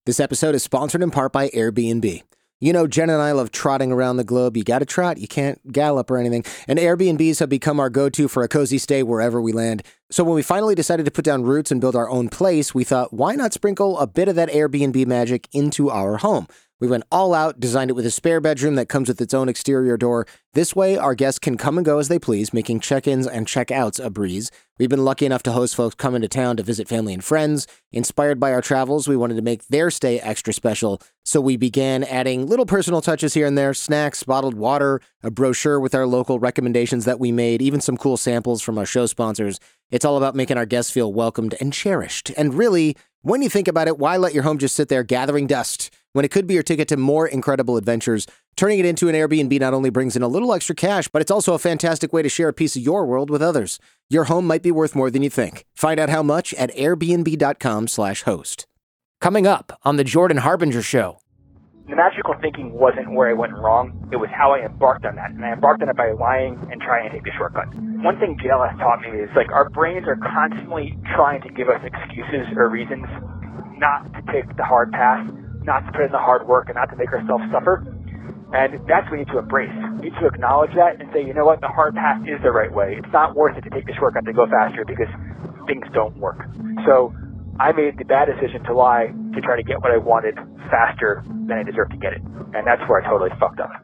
This episode is sponsored in part by Airbnb. You know, Jen and I love trotting around the globe. You got to trot, you can't gallop or anything. And Airbnbs have become our go-to for a cozy stay wherever we land. So when we finally decided to put down roots and build our own place, we thought, why not sprinkle a bit of that Airbnb magic into our home? We went all out, designed it with a spare bedroom that comes with its own exterior door. This way, our guests can come and go as they please, making check-ins and check-outs a breeze. We've been lucky enough to host folks come into town to visit family and friends. Inspired by our travels, we wanted to make their stay extra special, so we began adding little personal touches here and there, snacks, bottled water, a brochure with our local recommendations that we made, even some cool samples from our show sponsors. It's all about making our guests feel welcomed and cherished. And really, when you think about it, why let your home just sit there gathering dust when it could be your ticket to more incredible adventures? Turning it into an Airbnb not only brings in a little extra cash, but it's also a fantastic way to share a piece of your world with others. Your home might be worth more than you think. Find out how much at airbnb.com/host. Coming up on The Jordan Harbinger Show. The magical thinking wasn't where I went wrong. It was how I embarked on that. And I embarked on it by lying and trying to take the shortcut. One thing jail has taught me is our brains are constantly trying to give us excuses or reasons not to take the hard path, not to put in the hard work, and not to make ourselves suffer. And that's what we need to embrace. We need to acknowledge that and say, you know what, the hard path is the right way. It's not worth it to take the shortcut to go faster because things don't work. So I made the bad decision to lie to try to get what I wanted faster than I deserved to get it. And that's where I totally fucked up.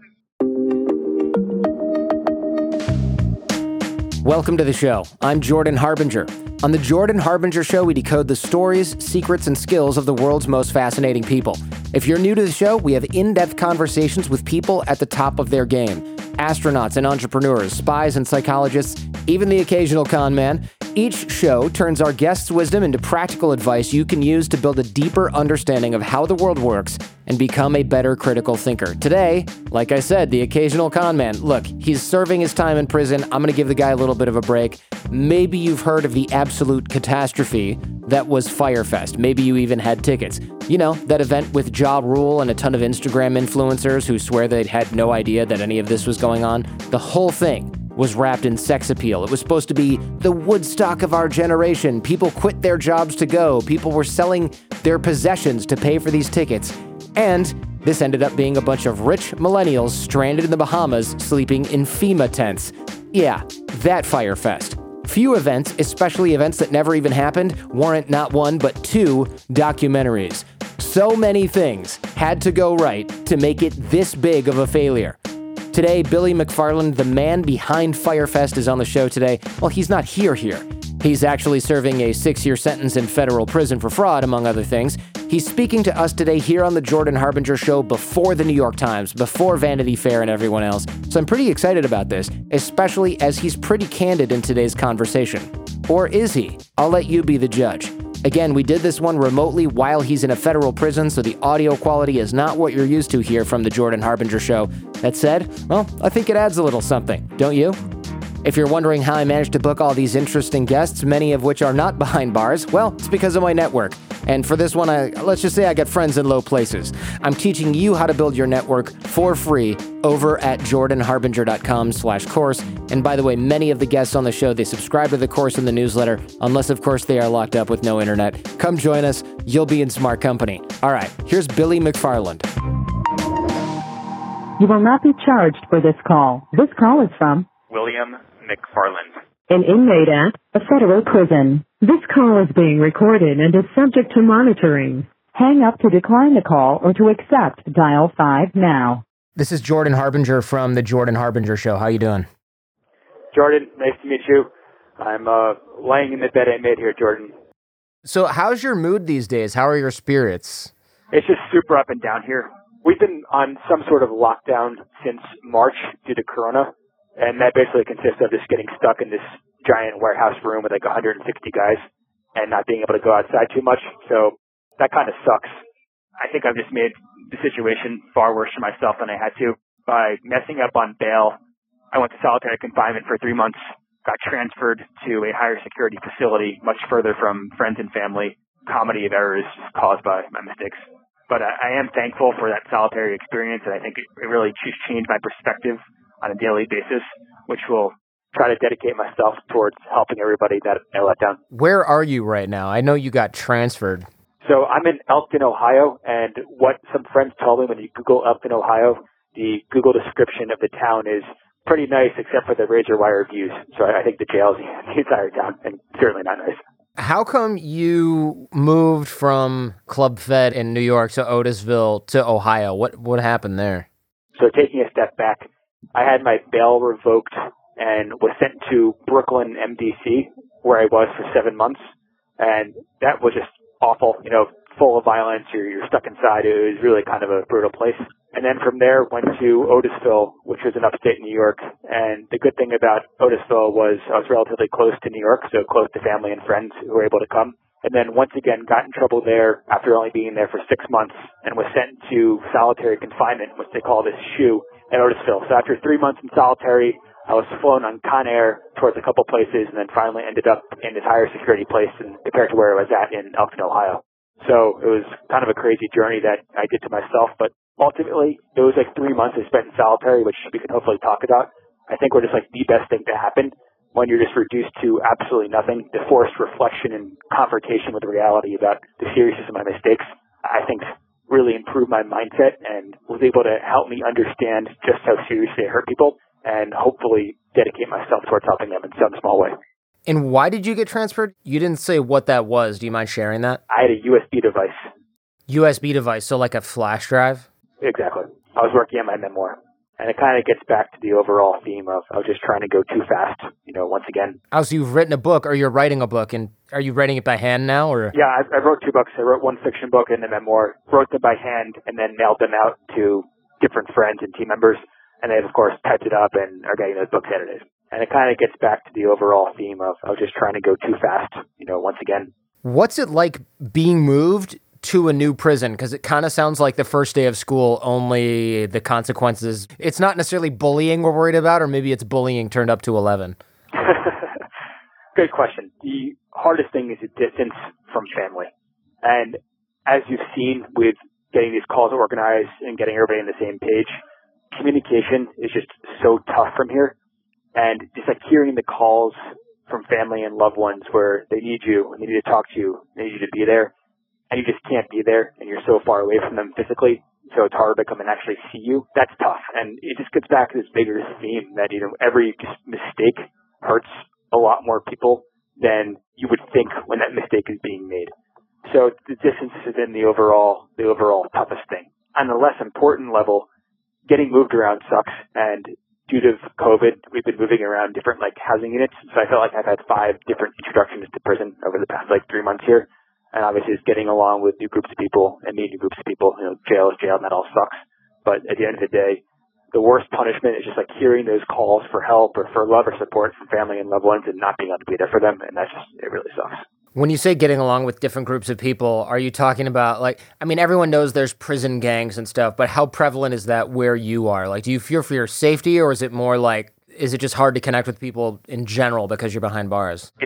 Welcome to the show. I'm Jordan Harbinger. On The Jordan Harbinger Show, we decode the stories, secrets, and skills of the world's most fascinating people. If you're new to the show, we have in-depth conversations with people at the top of their game. Astronauts and entrepreneurs, spies and psychologists, even the occasional con man. Each show turns our guests' wisdom into practical advice you can use to build a deeper understanding of how the world works and become a better critical thinker. Today, like I said, the occasional con man. Look, he's serving his time in prison. I'm going to give the guy a little bit of a break. Maybe you've heard of the absolute catastrophe that was Fyre Fest. Maybe you even had tickets. You know, that event with Ja Rule and a ton of Instagram influencers who swear they'd had no idea that any of this was going on. The whole thing was wrapped in sex appeal. It was supposed to be the Woodstock of our generation. People quit their jobs to go. People were selling their possessions to pay for these tickets. And this ended up being a bunch of rich millennials stranded in the Bahamas sleeping in FEMA tents. Yeah, that Fyre Fest. Few events, especially events that never even happened, warrant not one but two documentaries. So many things had to go right to make it this big of a failure. Today, Billy McFarland, the man behind Fyre Fest, is on the show today. Well, he's not here. He's actually serving a 6-year sentence in federal prison for fraud, among other things. He's speaking to us today here on The Jordan Harbinger Show before the New York Times, before Vanity Fair and everyone else. So I'm pretty excited about this, especially as he's pretty candid in today's conversation. Or is he? I'll let you be the judge. Again, we did this one remotely while he's in a federal prison, so the audio quality is not what you're used to here from The Jordan Harbinger Show. That said, well, I think it adds a little something, don't you? If you're wondering how I managed to book all these interesting guests, many of which are not behind bars, well, it's because of my network. And for this one, let's just say I got friends in low places. I'm teaching you how to build your network for free over at jordanharbinger.com/course. And by the way, many of the guests on the show, they subscribe to the course in the newsletter, unless, of course, they are locked up with no internet. Come join us. You'll be in smart company. All right, here's Billy McFarland. You will not be charged for this call. This call is from William McFarland, an inmate at a federal prison. This call is being recorded and is subject to monitoring. Hang up to decline the call or to accept. Dial 5 now. This is Jordan Harbinger from The Jordan Harbinger Show. How you doing? Jordan, nice to meet you. I'm laying in the bed I made here, Jordan. So how's your mood these days? How are your spirits? It's just super up and down here. We've been on some sort of lockdown since March due to Corona, and that basically consists of just getting stuck in this giant warehouse room with 160 guys and not being able to go outside too much. So that kind of sucks. I think I've just made the situation far worse for myself than I had to. By messing up on bail, I went to solitary confinement for 3 months, got transferred to a higher security facility much further from friends and family. Comedy of errors caused by my mistakes. But I am thankful for that solitary experience, and I think it really just changed my perspective on a daily basis, which will try to dedicate myself towards helping everybody that I let down. Where are you right now? I know you got transferred. So I'm in Elkton, Ohio, and what some friends told me when you Google Elkton, Ohio, the Google description of the town is pretty nice except for the razor wire views. So I think the jail is the entire town, and certainly not nice. How come you moved from Club Fed in New York to Otisville to Ohio? What happened there? So taking a step back, I had my bail revoked and was sent to Brooklyn, MDC, where I was for 7 months. And that was just awful, full of violence. You're stuck inside. It was really kind of a brutal place. And then from there, went to Otisville, which was in upstate New York. And the good thing about Otisville was I was relatively close to New York, so close to family and friends who were able to come. And then once again, got in trouble there after only being there for 6 months and was sent to solitary confinement, which they call this SHU at Otisville. So after 3 months in solitary, I was flown on Conair towards a couple places and then finally ended up in this higher security place compared to where I was at in Elkton, Ohio. So it was kind of a crazy journey that I did to myself, but ultimately it was like 3 months I spent in solitary, which we can hopefully talk about. I think we're just like the best thing to happen when you're just reduced to absolutely nothing. The forced reflection and confrontation with reality about the seriousness of my mistakes, I think really improved my mindset and was able to help me understand just how seriously I hurt people and hopefully dedicate myself towards helping them in some small way. And why did you get transferred? You didn't say what that was. Do you mind sharing that? I had a USB device. USB device, so like a flash drive? Exactly. I was working on my memoir. And it kind of gets back to the overall theme of I was just trying to go too fast, once again. Oh, so you've written a book, or you're writing a book, and are you writing it by hand now, or? Yeah, I wrote 2 books. I wrote one fiction book and a memoir, wrote them by hand, and then mailed them out to different friends and team members. And they've, of course, typed it up and are getting those books edited. And it kind of gets back to the overall theme of I was just trying to go too fast, once again. What's it like being moved to a new prison? Because it kind of sounds like the first day of school, only the consequences. It's not necessarily bullying we're worried about, or maybe it's bullying turned up to 11. Good question. The hardest thing is the distance from family. And as you've seen with getting these calls organized and getting everybody on the same page, communication is just so tough from here. And just like hearing the calls from family and loved ones where they need you, and they need to talk to you, they need you to be there, and you just can't be there, and you're so far away from them physically, so it's hard to come and actually see you. That's tough. And it just gets back to this bigger theme that, every just mistake hurts a lot more people than you would think when that mistake is being made. So the distance has been the overall toughest thing. On the less important level, getting moved around sucks, and due to COVID, we've been moving around different housing units. So I felt like I've had 5 different introductions to prison over the past 3 months here. And obviously it's getting along with new groups of people and meeting new groups of people. Jail is jail, and that all sucks. But at the end of the day, the worst punishment is just hearing those calls for help or for love or support from family and loved ones and not being able to be there for them. And it really sucks. When you say getting along with different groups of people, are you talking about everyone knows there's prison gangs and stuff, but how prevalent is that where you are? Do you fear for your safety, or is it more is it just hard to connect with people in general because you're behind bars? It's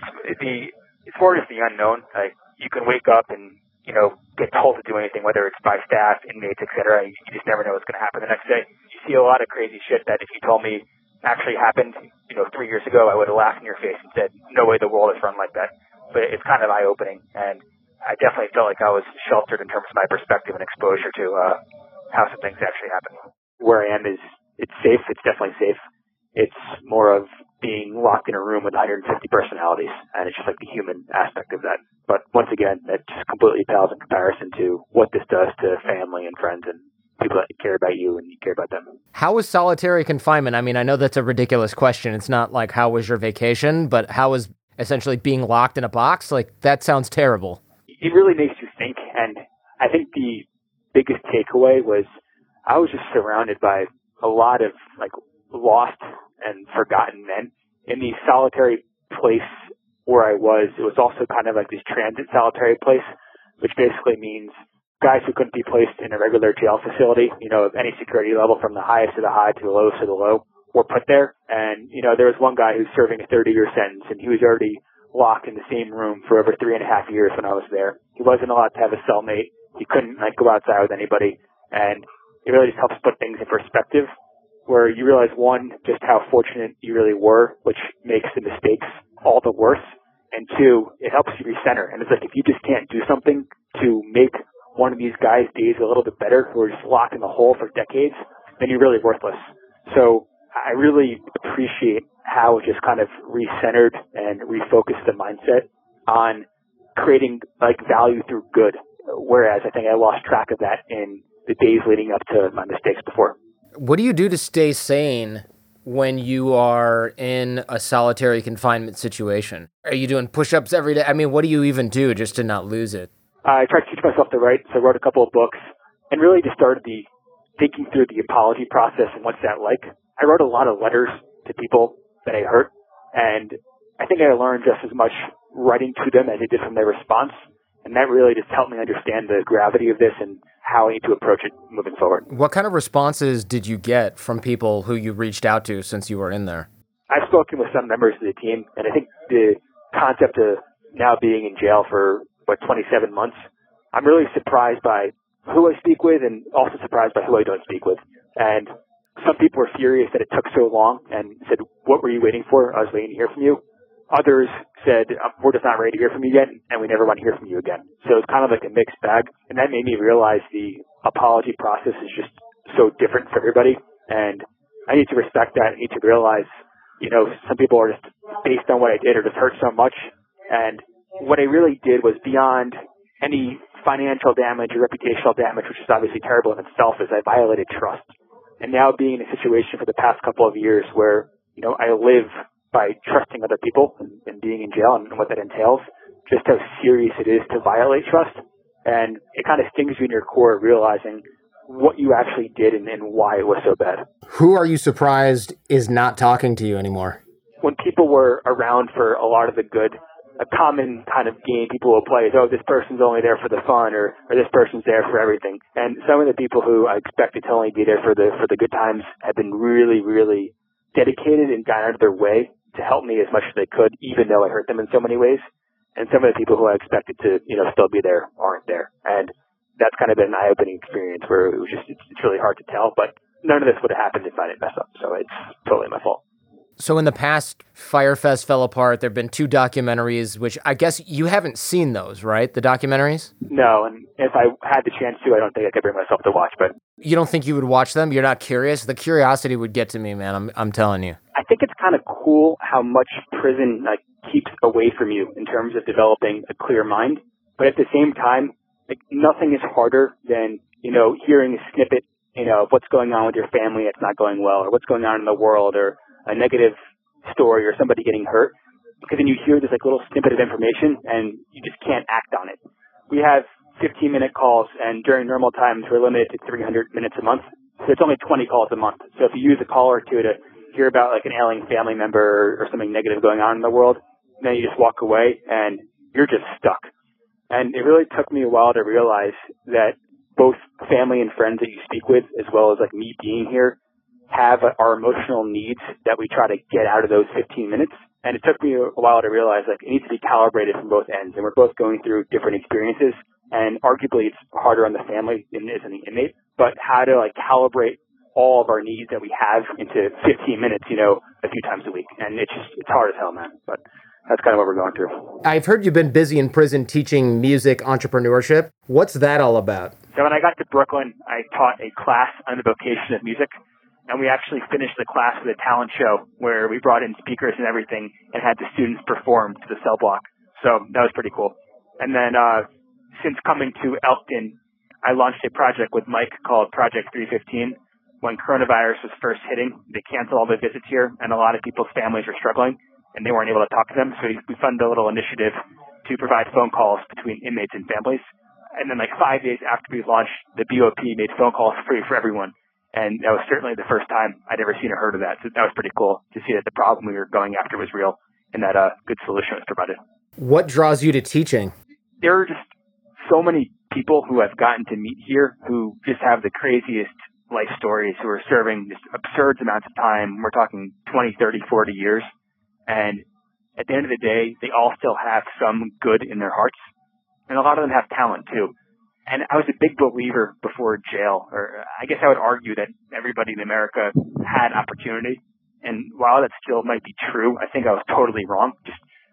more just the unknown. You can wake up and, get told to do anything, whether it's by staff, inmates, etc. You just never know what's going to happen the next day. You see a lot of crazy shit that if you told me actually happened, 3 years ago, I would have laughed in your face and said, no way the world is run like that. But it's kind of eye-opening, and I definitely felt like I was sheltered in terms of my perspective and exposure to how some things actually happen. Where I am it's safe. It's definitely safe. It's more of being locked in a room with 150 personalities, and it's just the human aspect of that. But once again, that just completely pales in comparison to what this does to family and friends and people that care about you and you care about them. How was solitary confinement? I know that's a ridiculous question. It's not how was your vacation, but how was essentially being locked in a box? That sounds terrible. It really makes you think, and I think the biggest takeaway was I was just surrounded by a lot of lost and forgotten men. In the solitary place where I was, it was also kind of this transit solitary place, which basically means guys who couldn't be placed in a regular jail facility, of any security level from the highest to the high to the lowest to the low, were put there. And, there was one guy who's serving a 30-year sentence, and he was already locked in the same room for over 3.5 years when I was there. He wasn't allowed to have a cellmate. He couldn't go outside with anybody. And it really just helps put things in perspective, where you realize, one, just how fortunate you really were, which makes the mistakes all the worse. And two, it helps you recenter. And it's like if you just can't do something to make one of these guys' days a little bit better, who are just locked in the hole for decades, then you're really worthless. So I really appreciate how it just kind of recentered and refocused the mindset on creating like value through good. Whereas I think I lost track of that in the days leading up to my mistakes before. What do you do to stay sane when you are in a solitary confinement situation? Are you doing push-ups every day? I mean, what do you even do just to not lose it? I tried to teach myself to write, so I wrote a couple of books and really just started thinking through the apology process and what's that like. I wrote a lot of letters to people that I hurt, and I think I learned just as much writing to them as I did from their response. And that really just helped me understand the gravity of this and how I need to approach it moving forward. What kind of responses did you get from people who you reached out to since you were in there? I've spoken with some members of the team, and I think the concept of now being in jail for, 27 months, I'm really surprised by who I speak with and also surprised by who I don't speak with. And some people were furious that it took so long and said, "What were you waiting for? I was waiting to hear from you." Others said, "We're just not ready to hear from you yet, and we never want to hear from you again." So it's kind of like a mixed bag. And that made me realize the apology process is just so different for everybody. And I need to respect that. I need to realize, some people are just based on what I did or just hurt so much. And what I really did was beyond any financial damage or reputational damage, which is obviously terrible in itself, is I violated trust. And now being in a situation for the past couple of years where, I live by trusting other people and being in jail and what that entails, just how serious it is to violate trust. And it kind of stings you in your core realizing what you actually did and why it was so bad. Who are you surprised is not talking to you anymore? When people were around for a lot of the good, a common kind of game people will play is, oh, this person's only there for the fun or this person's there for everything. And some of the people who I expected to only be there for the good times have been really, really dedicated and gone out of their way to help me as much as they could, even though I hurt them in so many ways. And some of the people who I expected to, still be there aren't there. And that's kind of been an eye-opening experience where it was just, it's really hard to tell, but none of this would have happened if I didn't mess up. So it's totally my fault. So in the past, Firefest fell apart. There have been 2 documentaries, which I guess you haven't seen those, right? The documentaries? No, and if I had the chance to, I don't think I could bring myself to watch, but... You don't think you would watch them? You're not curious? The curiosity would get to me, man. I'm telling you. I think it's kind of cool how much prison keeps away from you in terms of developing a clear mind. But at the same time, nothing is harder than, hearing a snippet, of what's going on with your family that's not going well, or what's going on in the world, or a negative story or somebody getting hurt, because then you hear this little snippet of information and you just can't act on it. We have 15-minute calls, and during normal times we're limited to 300 minutes a month, so it's only 20 calls a month. So if you use a call or two to hear about an ailing family member or something negative going on in the world, then you just walk away and you're just stuck. And it really took me a while to realize that both family and friends that you speak with, as well as me being here, have our emotional needs that we try to get out of those 15 minutes. And it took me a while to realize it needs to be calibrated from both ends. And we're both going through different experiences. And arguably it's harder on the family than it is on the inmate. But how to calibrate all of our needs that we have into 15 minutes, a few times a week. And it's hard as hell, man. But that's kind of what we're going through. I've heard you've been busy in prison teaching music entrepreneurship. What's that all about? So when I got to Brooklyn, I taught a class on the vocation of music. And we actually finished the class with a talent show where we brought in speakers and everything and had the students perform to the cell block. So that was pretty cool. And then since coming to Elkton, I launched a project with Mike called Project 315. When coronavirus was first hitting, they canceled all the visits here, and a lot of people's families were struggling, and they weren't able to talk to them. So we funded a little initiative to provide phone calls between inmates and families. And then 5 days after we launched, the BOP made phone calls free for everyone. And that was certainly the first time I'd ever seen or heard of that. So that was pretty cool to see that the problem we were going after was real and that a good solution was provided. What draws you to teaching? There are just so many people who I've gotten to meet here who just have the craziest life stories, who are serving just absurd amounts of time. We're talking 20, 30, 40 years. And at the end of the day, they all still have some good in their hearts. And a lot of them have talent too. And I was a big believer before jail, or I guess I would argue that everybody in America had opportunity. And while that still might be true, I think I was totally wrong.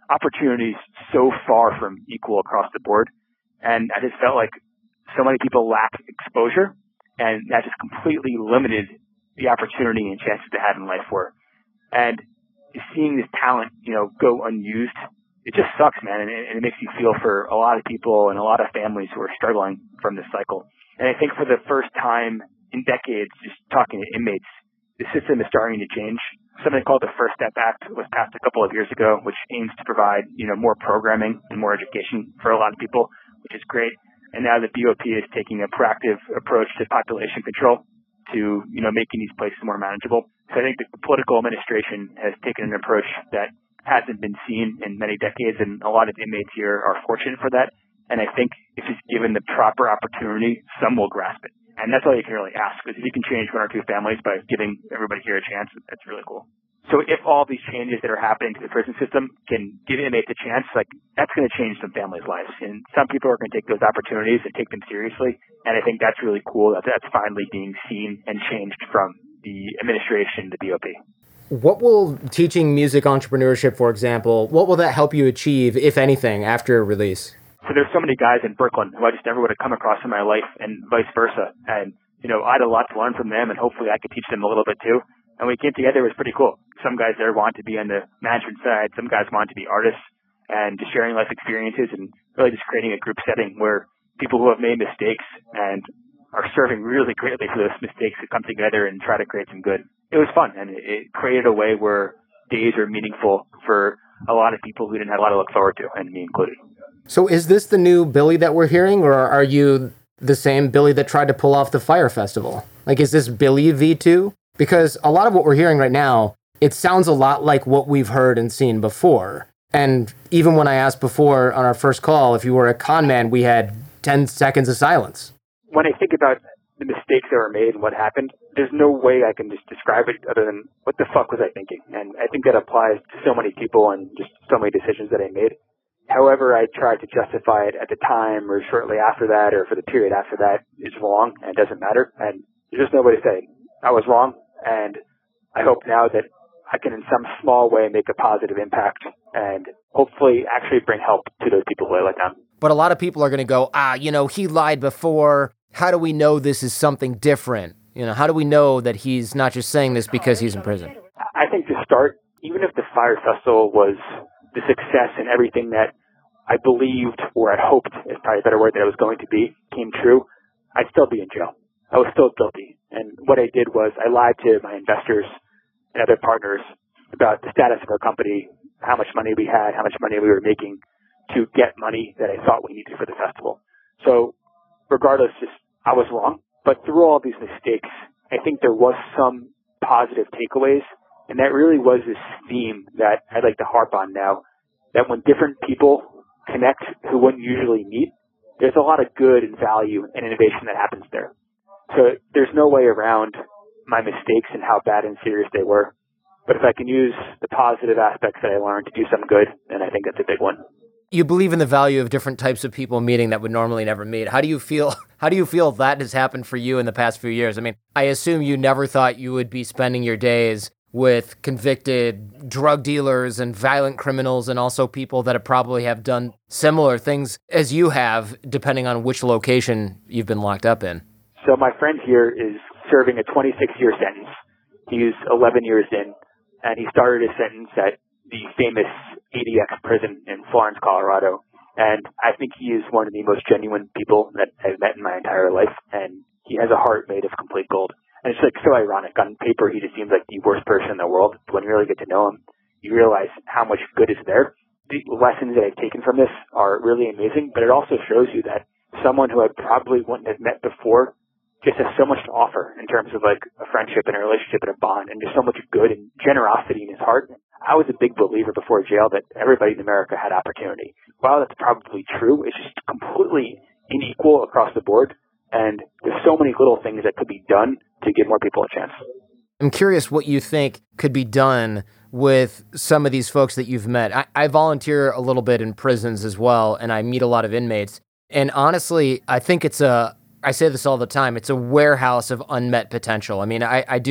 opportunities so far from equal across the board. And I just felt like so many people lack exposure, and that just completely limited the opportunity and chances they had in life for. And seeing this talent, go unused, it just sucks, man. And it makes you feel for a lot of people and a lot of families who are struggling from this cycle. And I think for the first time in decades, just talking to inmates, the system is starting to change. Something called the First Step Act was passed a couple of years ago, which aims to provide, more programming and more education for a lot of people, which is great. And now the BOP is taking a proactive approach to population control to, making these places more manageable. So I think the political administration has taken an approach that hasn't been seen in many decades, and a lot of inmates here are fortunate for that. And I think if it's given the proper opportunity, some will grasp it. And that's all you can really ask, because if you can change one or two families by giving everybody here a chance, that's really cool. So if all these changes that are happening to the prison system can give inmates a chance, that's going to change some families' lives. And some people are going to take those opportunities and take them seriously. And I think that's really cool that that's finally being seen and changed from the administration, the BOP. What will teaching music entrepreneurship, for example, what will that help you achieve, if anything, after release? So there's so many guys in Brooklyn who I just never would have come across in my life, and vice versa. And, I had a lot to learn from them, and hopefully I could teach them a little bit too. And when we came together, it was pretty cool. Some guys there wanted to be on the management side. Some guys wanted to be artists, and just sharing life experiences and really just creating a group setting where people who have made mistakes and are serving really greatly for those mistakes to come together and try to create some good. It was fun, and it created a way where days are meaningful for a lot of people who didn't have a lot to look forward to, and me included. So is this the new Billy that we're hearing, or are you the same Billy that tried to pull off the Fire Festival? Is this Billy V2? Because a lot of what we're hearing right now, it sounds a lot like what we've heard and seen before. And even when I asked before on our first call, if you were a con man, we had 10 seconds of silence. When I think about the mistakes that were made and what happened, there's no way I can just describe it other than what the fuck was I thinking? And I think that applies to so many people and just so many decisions that I made. However I tried to justify it at the time or shortly after that or for the period after that is wrong, and it doesn't matter. And there's just no way to say I was wrong. And I hope now that I can in some small way make a positive impact and hopefully actually bring help to those people who I let down. But a lot of people are going to go, he lied before. How do we know this is something different? How do we know that he's not just saying this because he's in prison? I think to start, even if the Fire Festival was the success and everything that I believed or I hoped, is probably a better word, that it was going to be, came true, I'd still be in jail. I was still guilty. And what I did was I lied to my investors and other partners about the status of our company, how much money we had, how much money we were making to get money that I thought we needed for the festival. So regardless, I was wrong. But through all these mistakes, I think there was some positive takeaways. And that really was this theme that I'd like to harp on now, that when different people connect who wouldn't usually meet, there's a lot of good and value and innovation that happens there. So there's no way around my mistakes and how bad and serious they were. But if I can use the positive aspects that I learned to do some good, then I think that's a big one. You believe in the value of different types of people meeting that would normally never meet. How do you feel that has happened for you in the past few years? I mean, I assume you never thought you would be spending your days with convicted drug dealers and violent criminals and also people that probably have done similar things as you have, depending on which location you've been locked up in. So my friend here is serving a 26-year sentence. He's 11 years in, and he started his sentence at the famous ADX prison in Florence, Colorado. And I think he is one of the most genuine people that I've met in my entire life, and he has a heart made of complete gold. And it's so ironic. On paper, he just seems like the worst person in the world. But when you really get to know him, you realize how much good is there. The lessons that I've taken from this are really amazing, but it also shows you that someone who I probably wouldn't have met before just has so much to offer in terms of a friendship and a relationship and a bond, and just so much good and generosity in his heart. I was a big believer before jail that everybody in America had opportunity. While that's probably true, it's just completely unequal across the board. And there's so many little things that could be done to give more people a chance. I'm curious what you think could be done with some of these folks that you've met. I volunteer a little bit in prisons as well, and I meet a lot of inmates. And honestly, I think I say this all the time, it's a warehouse of unmet potential. I mean, I do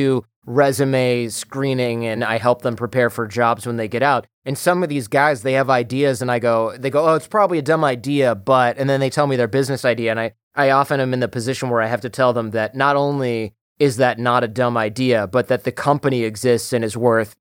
resume screening and I help them prepare for jobs when they get out. And some of these guys, they have ideas and they go, oh, it's probably a dumb idea, and then they tell me their business idea. And I often am in the position where I have to tell them that not only is that not a dumb idea, but that the company exists and is worth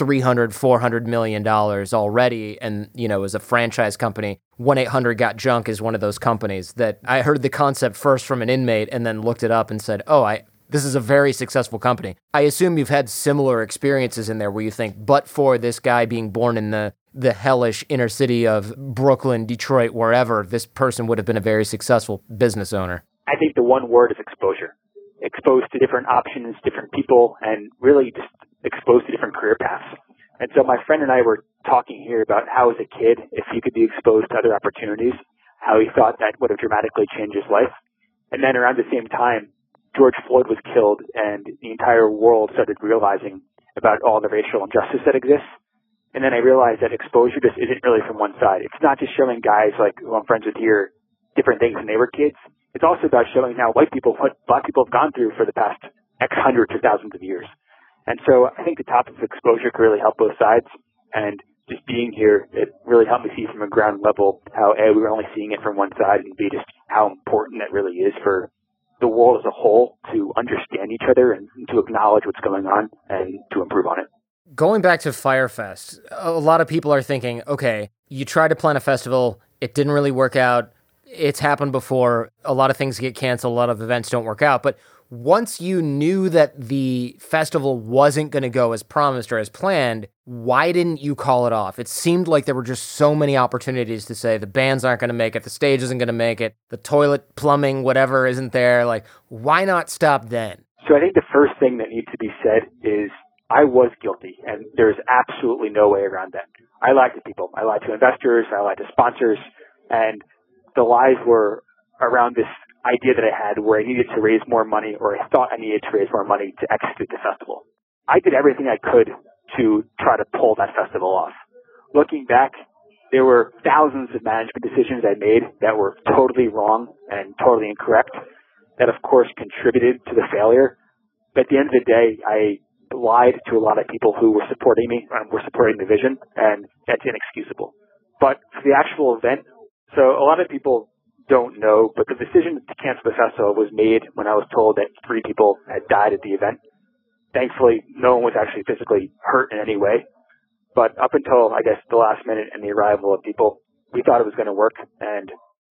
$300-400 million already. And, as a franchise company, 1-800-GOT-JUNK is one of those companies that I heard the concept first from an inmate and then looked it up and said, this is a very successful company. I assume you've had similar experiences in there where you think, but for this guy being born in the hellish inner city of Brooklyn, Detroit, wherever, this person would have been a very successful business owner. I think the one word is exposure. Exposed to different options, different people, and really just exposed to different career paths. And so my friend and I were talking here about how as a kid, if he could be exposed to other opportunities, how he thought that would have dramatically changed his life. And then around the same time, George Floyd was killed and the entire world started realizing about all the racial injustice that exists. And then I realized that exposure just isn't really from one side. It's not just showing guys like who I'm friends with here different things when they were kids. It's also about showing how white people, what black people have gone through for the past X hundreds or thousands of years. And so I think the topic of exposure could really help both sides. And just being here, it really helped me see from a ground level how A, we were only seeing it from one side, and B, just how important it really is for the world as a whole to understand each other and to acknowledge what's going on and to improve on it. Going back to Firefest, a lot of people are thinking, okay, you tried to plan a festival, it didn't really work out. It's happened before. A lot of things get canceled. A lot of events don't work out. But once you knew that the festival wasn't going to go as promised or as planned, why didn't you call it off? It seemed like there were just so many opportunities to say the bands aren't going to make it, the stage isn't going to make it, the toilet, plumbing, whatever isn't there. Like, why not stop then? So I think the first thing that needs to be said is I was guilty, and there's absolutely no way around that. I lied to people. I lied to investors. I lied to sponsors. And the lies were around this idea that I had where I needed to raise more money, or I thought I needed to raise more money to execute the festival. I did everything I could to try to pull that festival off. Looking back, there were thousands of management decisions I made that were totally wrong and totally incorrect that, of course, contributed to the failure. But at the end of the day, I lied to a lot of people who were supporting me and were supporting the vision, and that's inexcusable. But for the actual event, so a lot of people don't know, but the decision to cancel the festival was made when I was told that 3 people had died at the event. Thankfully, no one was actually physically hurt in any way. But up until, I guess, the last minute and the arrival of people, we thought it was going to work. And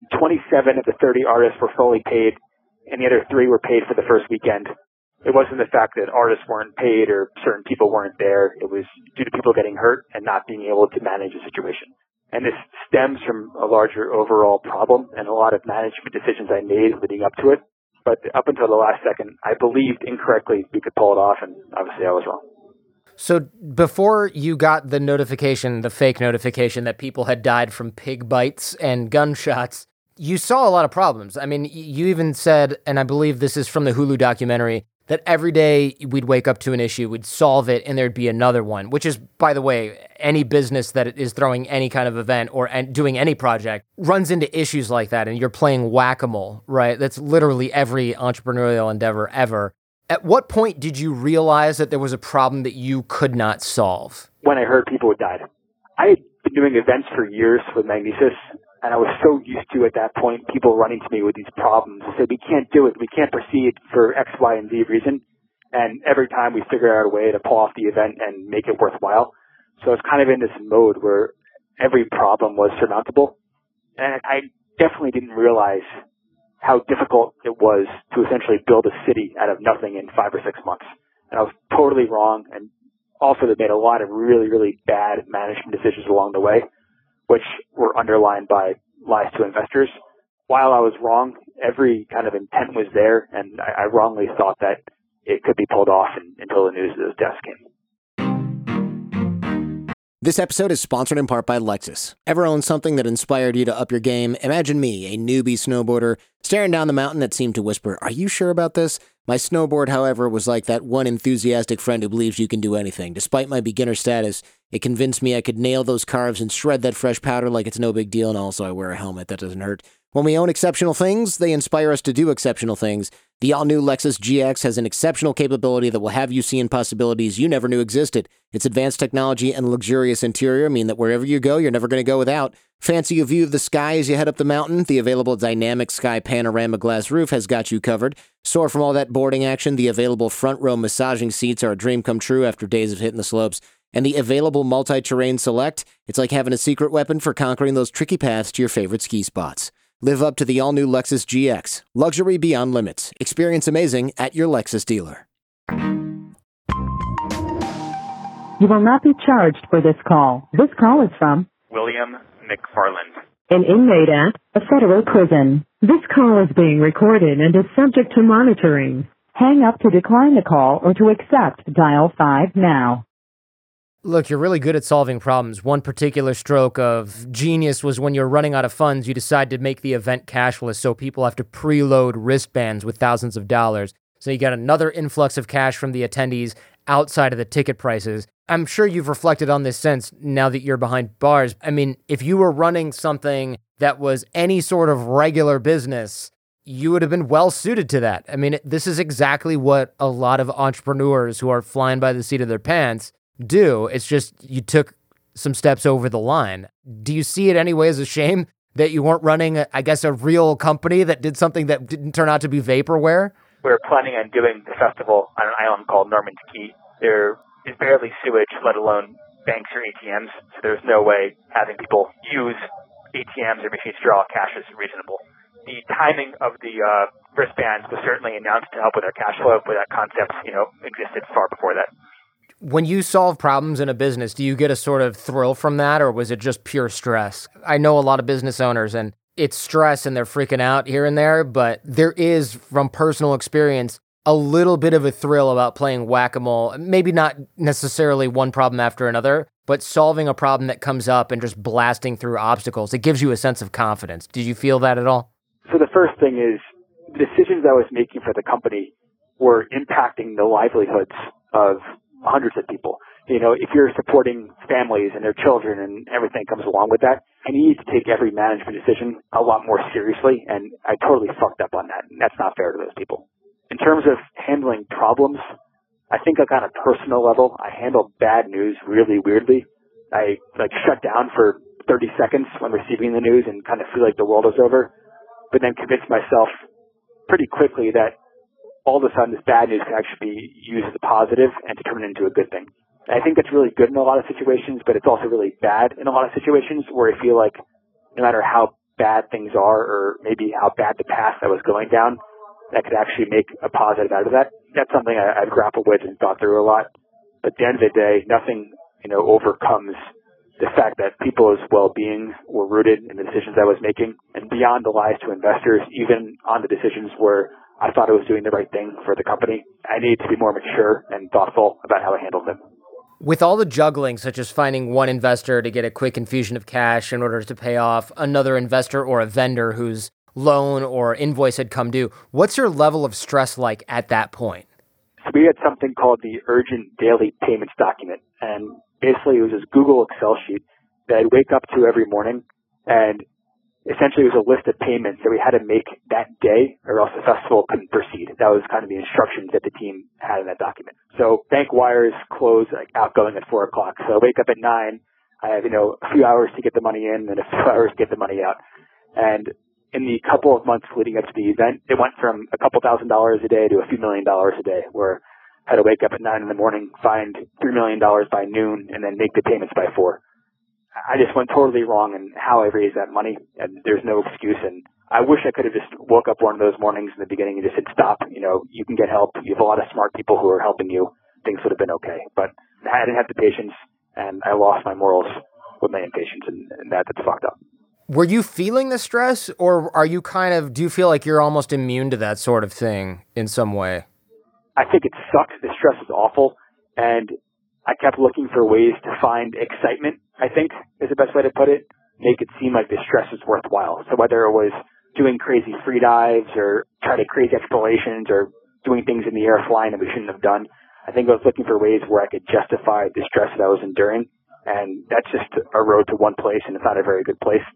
27 of the 30 artists were fully paid, and the other 3 were paid for the first weekend. It wasn't the fact that artists weren't paid or certain people weren't there. It was due to people getting hurt and not being able to manage the situation. And this stems from a larger overall problem and a lot of management decisions I made leading up to it. But up until the last second, I believed incorrectly we could pull it off, and obviously I was wrong. So before you got the notification, the fake notification that people had died from pig bites and gunshots, you saw a lot of problems. I mean, you even said, and I believe this is from the Hulu documentary, that every day we'd wake up to an issue, we'd solve it, and there'd be another one, which is, by the way, any business that is throwing any kind of event or doing any project runs into issues like that, and you're playing whack-a-mole, right? That's literally every entrepreneurial endeavor ever. At what point did you realize that there was a problem that you could not solve? When I heard people had died. I had been doing events for years with Magnesis, and I was so used to, at that point, people running to me with these problems. They said, we can't do it. We can't proceed for X, Y, and Z reason. And every time we figured out a way to pull off the event and make it worthwhile. So I was kind of in this mode where every problem was surmountable. And I definitely didn't realize how difficult it was to essentially build a city out of nothing in 5 or 6 months. And I was totally wrong. And also they made a lot of really, really bad management decisions along the way, which were underlined by lies to investors. While I was wrong, every kind of intent was there, and I wrongly thought that it could be pulled off until the news of those deaths came. This episode is sponsored in part by Lexus. Ever own something that inspired you to up your game? Imagine me, a newbie snowboarder, staring down the mountain that seemed to whisper, "Are you sure about this?" My snowboard, however, was like that one enthusiastic friend who believes you can do anything. Despite my beginner status, it convinced me I could nail those carves and shred that fresh powder like it's no big deal, and also I wear a helmet that doesn't hurt. When we own exceptional things, they inspire us to do exceptional things. The all-new Lexus GX has an exceptional capability that will have you seeing possibilities you never knew existed. Its advanced technology and luxurious interior mean that wherever you go, you're never going to go without. Fancy a view of the sky as you head up the mountain? The available dynamic sky panorama glass roof has got you covered. Sore from all that boarding action? The available front row massaging seats are a dream come true after days of hitting the slopes. And the available multi-terrain select? It's like having a secret weapon for conquering those tricky paths to your favorite ski spots. Live up to the all-new Lexus GX. Luxury beyond limits. Experience amazing at your Lexus dealer. You will not be charged for this call. This call is from William McFarland. an inmate at a federal prison. This call is being recorded and is subject to monitoring. Hang up to decline the call or to accept. Dial 5 now. Look, you're really good at solving problems. One particular stroke of genius was when you're running out of funds, you decide to make the event cashless so people have to preload wristbands with thousands of dollars. So you got another influx of cash from the attendees outside of the ticket prices. I'm sure you've reflected on this since, now that you're behind bars. I mean, if you were running something that was any sort of regular business, you would have been well suited to that. I mean, this is exactly what a lot of entrepreneurs who are flying by the seat of their pants do. It's just you took some steps over the line. Do you see it anyway as a shame that you weren't running, a real company that did something that didn't turn out to be vaporware? We're planning on doing the festival on an island called Norman's Key. There is barely sewage, let alone banks or ATMs, so there's no way having people use ATMs or machines to draw cash is reasonable. The timing of the wristbands was certainly announced to help with our cash flow, but that concept, existed far before that. When you solve problems in a business, do you get a sort of thrill from that, or was it just pure stress? I know a lot of business owners, and it's stress and they're freaking out here and there, but there is, from personal experience, a little bit of a thrill about playing whack-a-mole. Maybe not necessarily one problem after another, but solving a problem that comes up and just blasting through obstacles. It gives you a sense of confidence. Did you feel that at all? So the first thing is, the decisions I was making for the company were impacting the livelihoods of hundreds of people. If you're supporting families and their children and everything comes along with that, I need to take every management decision a lot more seriously, and I totally fucked up on that, and that's not fair to those people. In terms of handling problems, I think on a personal level, I handled bad news really weirdly. I shut down for 30 seconds when receiving the news and kind of feel like the world is over, but then convinced myself pretty quickly that all of a sudden this bad news can actually be used as a positive and to turn it into a good thing. And I think that's really good in a lot of situations, but it's also really bad in a lot of situations where I feel like no matter how bad things are or maybe how bad the path I was going down, that could actually make a positive out of that. That's something I've grappled with and thought through a lot. But at the end of the day, nothing, overcomes the fact that people's well-being were rooted in the decisions I was making, and beyond the lies to investors, even on the decisions where I thought I was doing the right thing for the company, I needed to be more mature and thoughtful about how I handled them. With all the juggling, such as finding one investor to get a quick infusion of cash in order to pay off another investor or a vendor whose loan or invoice had come due, what's your level of stress like at that point? So we had something called the Urgent Daily Payments document, and basically it was this Google Excel sheet that I'd wake up to every morning, and essentially it was a list of payments that we had to make that day or else the festival couldn't proceed. That was kind of the instructions that the team had in that document. So bank wires close outgoing at 4 o'clock. So I wake up at 9. I have, a few hours to get the money in and a few hours to get the money out. And in the couple of months leading up to the event, it went from a couple $1,000s a day to a few $1 million a day, where I had to wake up at 9 in the morning, find $3 million by noon, and then make the payments by 4. I just went totally wrong in how I raised that money, and there's no excuse. And I wish I could have just woke up one of those mornings in the beginning and just said, stop, you can get help. You have a lot of smart people who are helping you. Things would have been okay. But I didn't have the patience, and I lost my morals with my impatience, and that's fucked up. Were you feeling the stress, or are you do you feel like you're almost immune to that sort of thing in some way? I think it sucked. The stress was awful, and I kept looking for ways to find excitement, I think, is the best way to put it, make it seem like the stress was worthwhile. So whether it was doing crazy free dives or trying to crazy explorations or doing things in the air flying that we shouldn't have done, I think I was looking for ways where I could justify the stress that I was enduring. And that's just a road to one place, and it's not a very good place.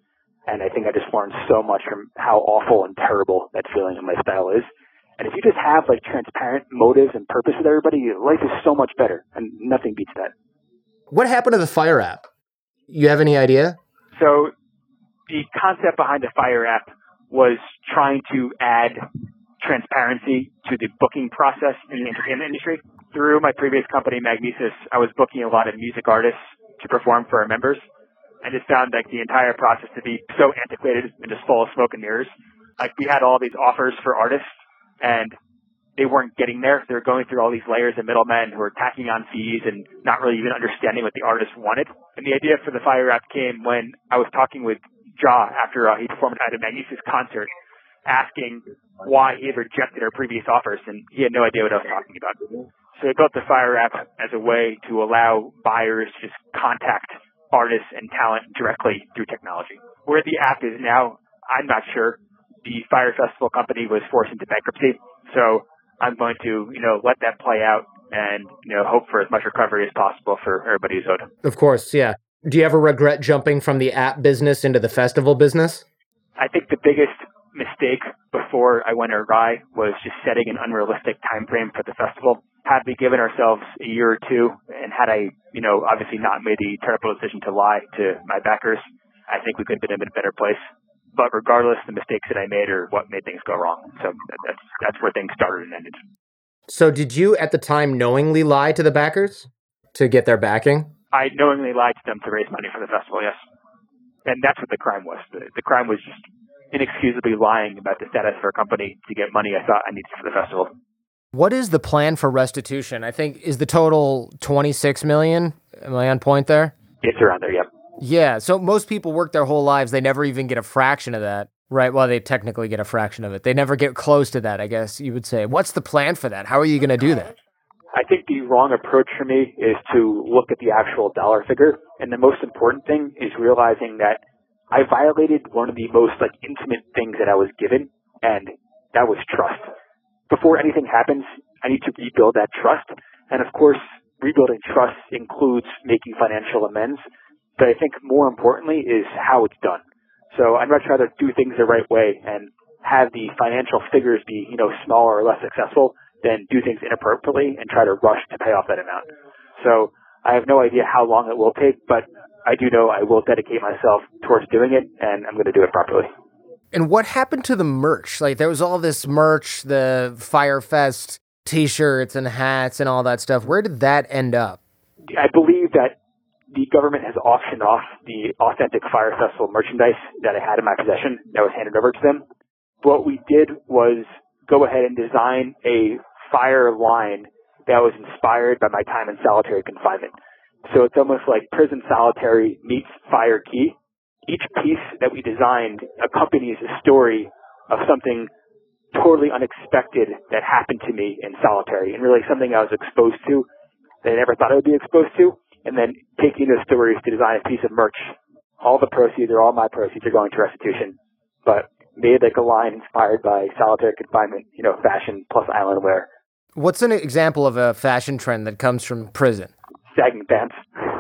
And I think I just learned so much from how awful and terrible that feeling and lifestyle is. And if you just have like transparent motives and purpose with everybody, life is so much better, and nothing beats that. What happened to the Fire app? You have any idea? So the concept behind the Fire app was trying to add transparency to the booking process in the entertainment industry. Through my previous company, Magnesis, I was booking a lot of music artists to perform for our members. I just found like the entire process to be so antiquated and just full of smoke and mirrors. Like we had all these offers for artists and they weren't getting there. They were going through all these layers of middlemen who were tacking on fees and not really even understanding what the artist wanted. And the idea for the Fire app came when I was talking with Ja after he performed at a Magnesis concert, asking why he had rejected our previous offers, and he had no idea what I was talking about. So we built the Fire app as a way to allow buyers to just contact artists and talent directly through technology. Where the app is now, I'm not sure. The Fire Festival company was forced into bankruptcy, so I'm going to, let that play out and, hope for as much recovery as possible for everybody who's owed. Of course, yeah. Do you ever regret jumping from the app business into the festival business? I think the biggest mistake before I went awry was just setting an unrealistic time frame for the festival. Had we given ourselves a year or two, and had I, obviously not made the terrible decision to lie to my backers, I think we could have been in a better place. But regardless, the mistakes that I made are what made things go wrong. So that's where things started and ended. So did you, at the time, knowingly lie to the backers to get their backing? I knowingly lied to them to raise money for the festival, yes. And that's what the crime was. The crime was just inexcusably lying about the status of our company to get money I thought I needed for the festival. What is the plan for restitution? I think, is the total $26 million? Am I on point there? It's around there, yep. Yeah, so most people work their whole lives. They never even get a fraction of that, right? Well, they technically get a fraction of it. They never get close to that, I guess you would say. What's the plan for that? How are you going to do that? I think the wrong approach for me is to look at the actual dollar figure. And the most important thing is realizing that I violated one of the most intimate things that I was given, and that was trust. Before anything happens, I need to rebuild that trust. And of course, rebuilding trust includes making financial amends. But I think more importantly is how it's done. So I'd much rather do things the right way and have the financial figures be, smaller or less successful than do things inappropriately and try to rush to pay off that amount. So I have no idea how long it will take, but I do know I will dedicate myself towards doing it, and I'm going to do it properly. And what happened to the merch? There was all this merch, the Fyre Fest t-shirts and hats and all that stuff. Where did that end up? I believe that the government has auctioned off the authentic Fyre Festival merchandise that I had in my possession that was handed over to them. What we did was go ahead and design a Fyre line that was inspired by my time in solitary confinement. So it's almost like prison solitary meets Fyre Key. Each piece that we designed accompanies a story of something totally unexpected that happened to me in solitary, and really something I was exposed to that I never thought I would be exposed to, and then taking those stories to design a piece of merch. All the proceeds, or all my proceeds, are going to restitution, but made like a line inspired by solitary confinement, fashion plus island wear. What's an example of a fashion trend that comes from prison? Sagging pants.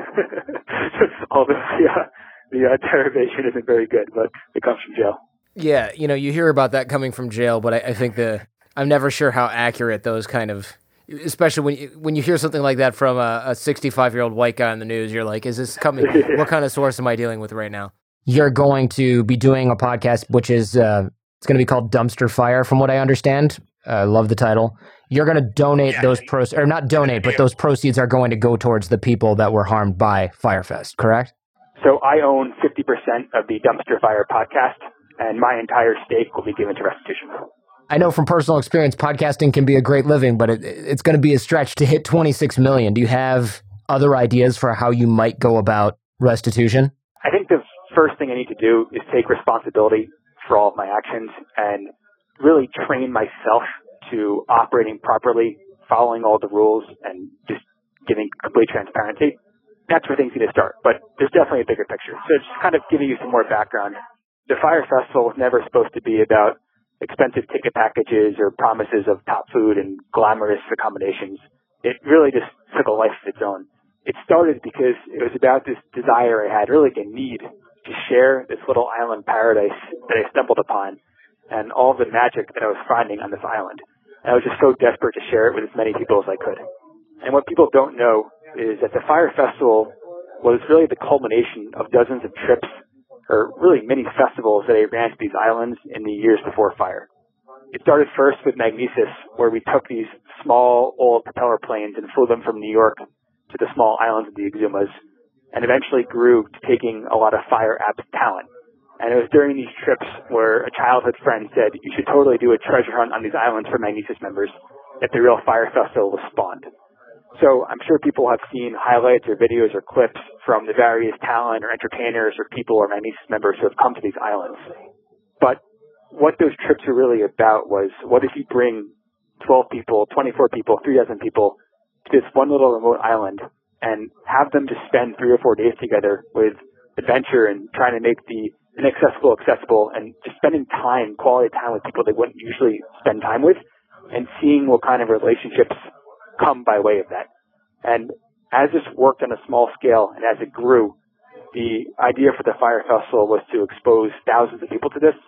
All this, the derivation isn't very good, but it comes from jail. Yeah, you hear about that coming from jail, but I think I'm never sure how accurate those kind of, especially when you hear something like that from a 65-year-old white guy on the news, you're like, is this coming? What kind of source am I dealing with right now? You're going to be doing a podcast, which is, it's going to be called Dumpster Fire, from what I understand. I love the title. You're going to donate those proceeds, or not donate, but those proceeds are going to go towards the people that were harmed by Fyre Fest, correct? So I own 50% of the Dumpster Fire podcast, and my entire stake will be given to restitution. I know from personal experience, podcasting can be a great living, but it's going to be a stretch to hit $26 million. Do you have other ideas for how you might go about restitution? I think the first thing I need to do is take responsibility for all of my actions and really train myself to operating properly, following all the rules, and just giving complete transparency. That's where things need to start. But there's definitely a bigger picture. So just kind of giving you some more background. The Fyre Festival was never supposed to be about expensive ticket packages or promises of top food and glamorous accommodations. It really just took a life of its own. It started because it was about this desire I had, really like a need to share this little island paradise that I stumbled upon and all the magic that I was finding on this island. And I was just so desperate to share it with as many people as I could. And what people don't know is that the Fire Festival was really the culmination of dozens of trips, or really mini festivals that I ran to these islands in the years before fire. It started first with Magnesis, where we took these small old propeller planes and flew them from New York to the small islands of the Exumas, and eventually grew to taking a lot of Fire Apps talent. And it was during these trips where a childhood friend said, you should totally do a treasure hunt on these islands for Magnesis members, that the real Fire Festival was spawned. So I'm sure people have seen highlights or videos or clips from the various talent or entertainers or people or Magnesis members who have come to these islands. But what those trips were really about was, what if you bring 12 people, 24 people, 3 dozen people to this one little remote island and have them just spend 3 or 4 days together with adventure and trying to make the inaccessible accessible, and just spending time, quality time with people they wouldn't usually spend time with, and seeing what kind of relationships come by way of that. And as this worked on a small scale and as it grew, the idea for the Fire Festival was to expose thousands of people to this.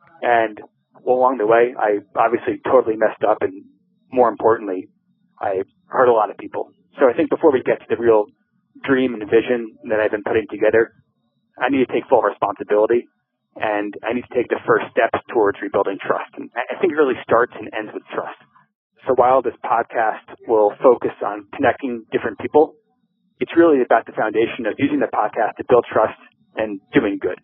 And along the way, I obviously totally messed up, and more importantly, I hurt a lot of people. So I think before we get to the real dream and vision that I've been putting together, I need to take full responsibility, and I need to take the first steps towards rebuilding trust. And I think it really starts and ends with trust. So while this podcast will focus on connecting different people, it's really about the foundation of using the podcast to build trust and doing good.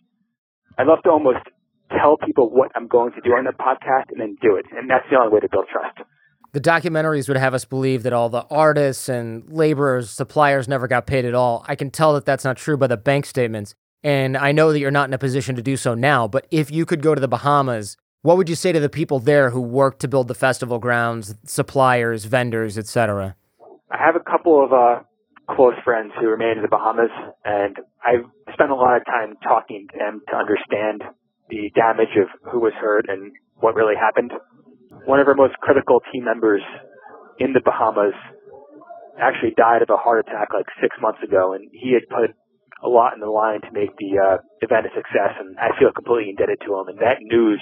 I love to almost tell people what I'm going to do on the podcast and then do it. And that's the only way to build trust. The documentaries would have us believe that all the artists and laborers, suppliers never got paid at all. I can tell that that's not true by the bank statements. And I know that you're not in a position to do so now, but if you could go to the Bahamas, what would you say to the people there who worked to build the festival grounds, suppliers, vendors, etc.? I have a couple of close friends who remain in the Bahamas, and I've spent a lot of time talking to them to understand the damage of who was hurt and what really happened. One of our most critical team members in the Bahamas actually died of a heart attack like 6 months ago, and he had put a lot in the line to make the event a success, and I feel completely indebted to him. And that news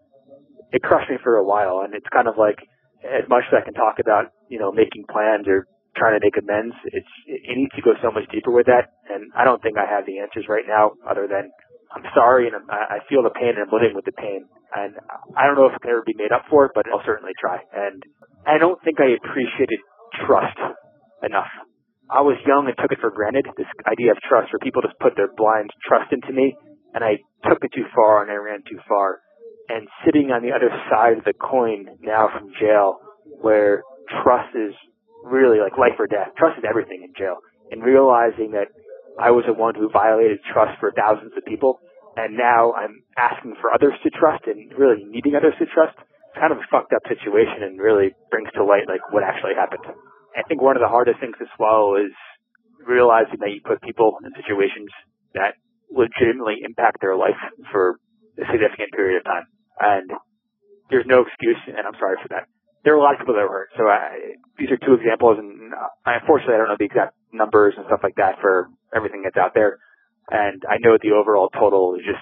it crushed me for a while. And it's kind of like, as much as I can talk about, making plans or trying to make amends, it needs to go so much deeper with that. And I don't think I have the answers right now, other than I'm sorry, and I feel the pain, and I'm living with the pain. And I don't know if it can ever be made up for, but I'll certainly try. And I don't think I appreciated trust enough. I was young and took it for granted, this idea of trust, where people just put their blind trust into me, and I took it too far and I ran too far. And sitting on the other side of the coin now from jail, where trust is really like life or death. Trust is everything in jail. And realizing that I was the one who violated trust for thousands of people, and now I'm asking for others to trust and really needing others to trust. It's kind of a fucked up situation and really brings to light like what actually happened. I think one of the hardest things to swallow is realizing that you put people in situations that legitimately impact their life for a significant period of time. And there's no excuse, and I'm sorry for that. There are a lot of people that were hurt. So these are 2 examples, and unfortunately I don't know the exact numbers and stuff like that for everything that's out there. And I know the overall total is just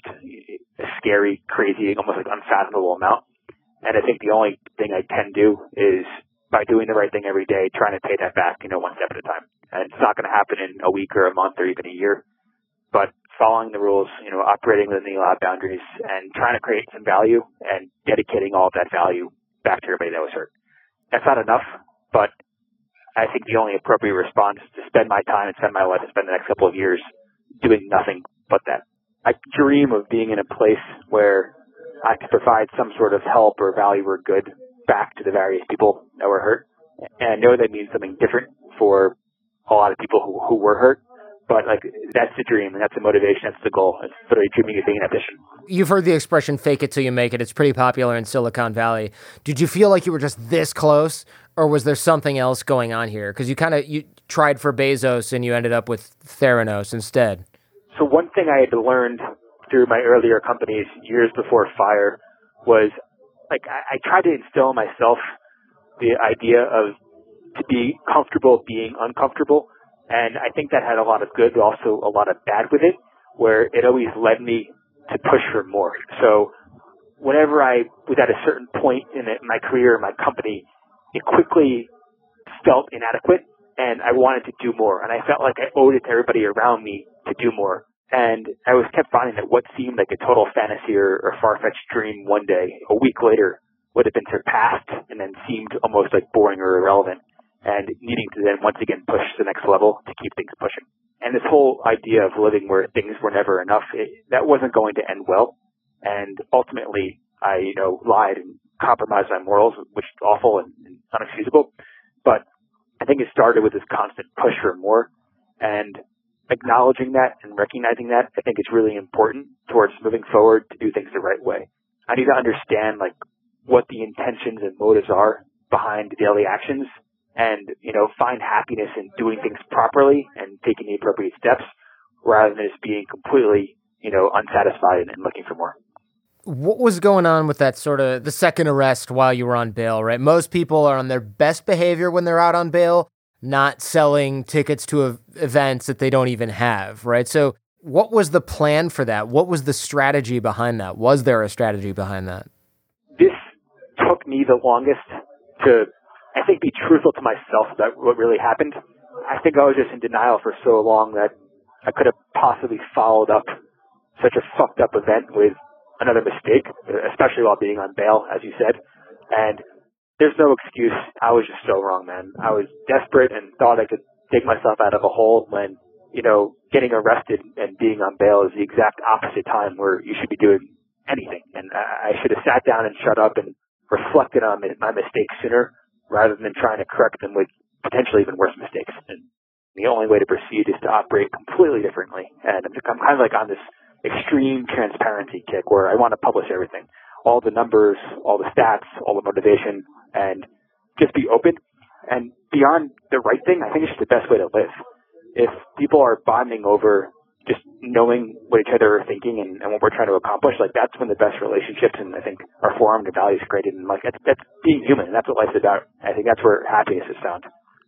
a scary, crazy, almost like unfathomable amount. And I think the only thing I can do is, by doing the right thing every day, trying to pay that back, one step at a time. And it's not going to happen in a week or a month or even a year, but following the rules, operating within the allowed boundaries and trying to create some value and dedicating all of that value back to everybody that was hurt. That's not enough, but I think the only appropriate response is to spend my time and spend my life and spend the next couple of years doing nothing but that. I dream of being in a place where I could provide some sort of help or value or good back to the various people that were hurt. And I know that means something different for a lot of people who were hurt, but that's the dream, and that's the motivation, that's the goal. It's literally dreaming of being an ambition. You've heard the expression "fake it till you make it." It's pretty popular in Silicon Valley. Did you feel like you were just this close, or was there something else going on here? Because you tried for Bezos and you ended up with Theranos instead. So one thing I had learned through my earlier companies years before Fire was I tried to instill in myself the idea of to be comfortable being uncomfortable. And I think that had a lot of good, but also a lot of bad with it, where it always led me to push for more. So whenever I was at a certain point in my career, my company, it quickly felt inadequate and I wanted to do more. And I felt like I owed it to everybody around me to do more. And I was kept finding that what seemed like a total fantasy or far-fetched dream one day, a week later, would have been surpassed and then seemed almost like boring or irrelevant, and needing to then once again push to the next level to keep things pushing. And this whole idea of living where things were never enough, that wasn't going to end well. And ultimately, I, lied and compromised my morals, which is awful and unexcusable. But I think it started with this constant push for more, and acknowledging that and recognizing that, I think is really important towards moving forward to do things the right way. I need to understand what the intentions and motives are behind the daily actions and, find happiness in doing things properly and taking the appropriate steps rather than just being completely, unsatisfied and looking for more. What was going on with that sort of the second arrest while you were on bail, right? Most people are on their best behavior when they're out on bail, not selling tickets to events that they don't even have, right? So what was the plan for that? What was the strategy behind that? Was there a strategy behind that? This took me the longest to, I think, be truthful to myself about what really happened. I think I was just in denial for so long that I could have possibly followed up such a fucked up event with another mistake, especially while being on bail, as you said. And there's no excuse. I was just so wrong, man. I was desperate and thought I could dig myself out of a hole when, getting arrested and being on bail is the exact opposite time where you should be doing anything. And I should have sat down and shut up and reflected on my mistakes sooner rather than trying to correct them with potentially even worse mistakes. And the only way to proceed is to operate completely differently. And I'm kind of on this extreme transparency kick where I want to publish everything, all the numbers, all the stats, all the motivation, and just be open. And beyond the right thing, I think it's just the best way to live. If people are bonding over just knowing what each other are thinking and what we're trying to accomplish, that's when the best relationships and I think are formed and values created. And that's being human. And that's what life's about. I think that's where happiness is found.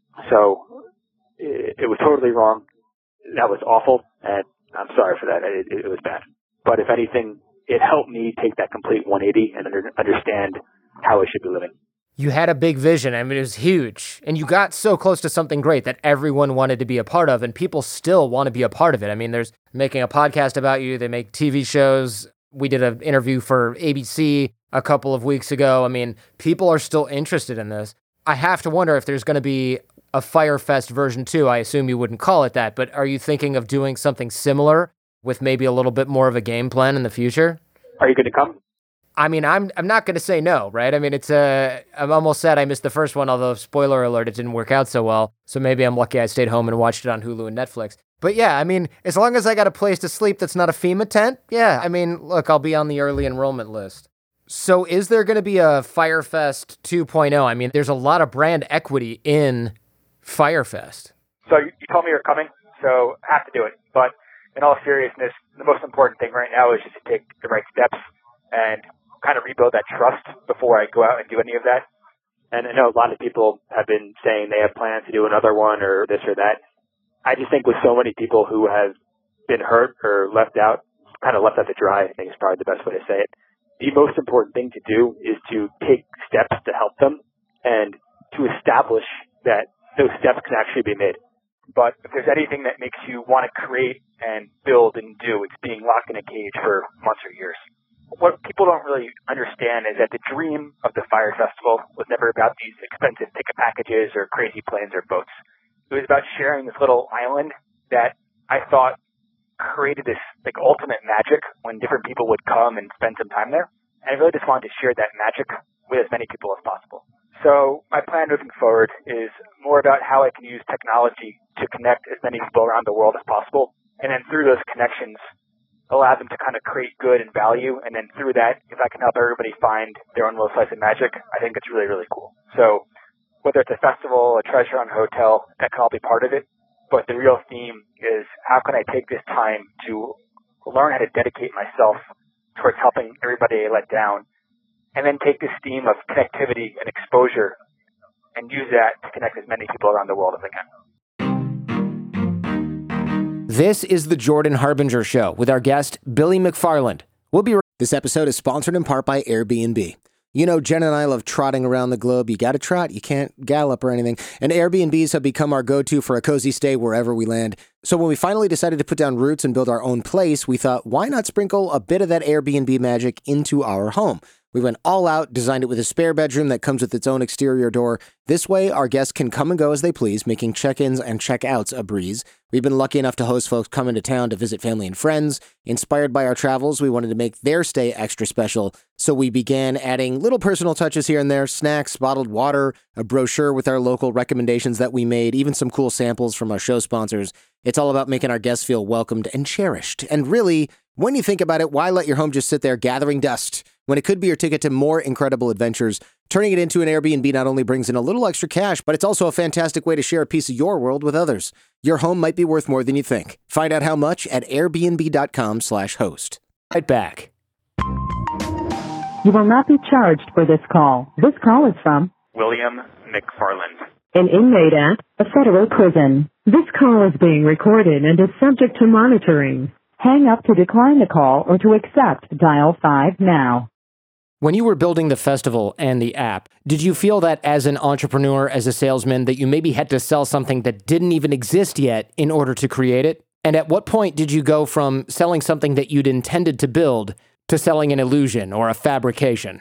So it was totally wrong. That was awful. And I'm sorry for that. It was bad. But if anything, it helped me take that complete 180 and understand how I should be living. You had a big vision. I mean, it was huge. And you got so close to something great that everyone wanted to be a part of, and people still want to be a part of it. I mean, there's making a podcast about you. They make TV shows. We did an interview for ABC a couple of weeks ago. I mean, people are still interested in this. I have to wonder if there's going to be a Fyre Fest version 2. I assume you wouldn't call it that, but are you thinking of doing something similar with maybe a little bit more of a game plan in the future? Are you going to come? I mean, I'm not going to say no, right? I mean, I'm almost sad I missed the first one, although spoiler alert, it didn't work out so well. So maybe I'm lucky I stayed home and watched it on Hulu and Netflix. But yeah, I mean, as long as I got a place to sleep that's not a FEMA tent, yeah, I mean, look, I'll be on the early enrollment list. So is there going to be a Fyre Fest 2.0? I mean, there's a lot of brand equity in Fyre Fest. So you told me you're coming, so I have to do it. But in all seriousness, the most important thing right now is just to take the right steps and kind of rebuild that trust before I go out and do any of that. And I know a lot of people have been saying they have plans to do another one or this or that. I just think with so many people who have been hurt or left out, kind of left out to dry, I think is probably the best way to say it. The most important thing to do is to take steps to help them and to establish that those steps can actually be made. But if there's anything that makes you want to create and build and do, it's being locked in a cage for months or years. What people don't really understand is that the dream of the Fyre Festival was never about these expensive ticket packages or crazy planes or boats. It was about sharing this little island that I thought created this ultimate magic when different people would come and spend some time there. And I really just wanted to share that magic with as many people as possible. So my plan moving forward is more about how I can use technology to connect as many people around the world as possible. And then through those connections, allow them to kind of create good and value. And then through that, if I can help everybody find their own little slice of magic, I think it's really, really cool. So whether it's a festival, a treasure hunt hotel, that can all be part of it. But the real theme is how can I take this time to learn how to dedicate myself towards helping everybody I let down, and then take this theme of connectivity and exposure and use that to connect as many people around the world as I can. This is the Jordan Harbinger Show with our guest, Billy McFarland. This episode is sponsored in part by Airbnb. You know, Jen and I love trotting around the globe. You got to trot, you can't gallop or anything. And Airbnbs have become our go-to for a cozy stay wherever we land. So when we finally decided to put down roots and build our own place, we thought, why not sprinkle a bit of that Airbnb magic into our home? We went all out, designed it with a spare bedroom that comes with its own exterior door. This way, our guests can come and go as they please, making check-ins and check-outs a breeze. We've been lucky enough to host folks come into town to visit family and friends. Inspired by our travels, we wanted to make their stay extra special, so we began adding little personal touches here and there, snacks, bottled water, a brochure with our local recommendations that we made, even some cool samples from our show sponsors. It's all about making our guests feel welcomed and cherished. And really, when you think about it, why let your home just sit there gathering dust when it could be your ticket to more incredible adventures? Turning it into an Airbnb not only brings in a little extra cash, but it's also a fantastic way to share a piece of your world with others. Your home might be worth more than you think. Find out how much at airbnb.com/host. Right back. You will not be charged for this call. This call is from William McFarland. an inmate at a federal prison. This call is being recorded and is subject to monitoring. Hang up to decline the call or to accept, dial 5 now. When you were building the festival and the app, did you feel that as an entrepreneur, as a salesman, that you maybe had to sell something that didn't even exist yet in order to create it? And at what point did you go from selling something that you'd intended to build to selling an illusion or a fabrication?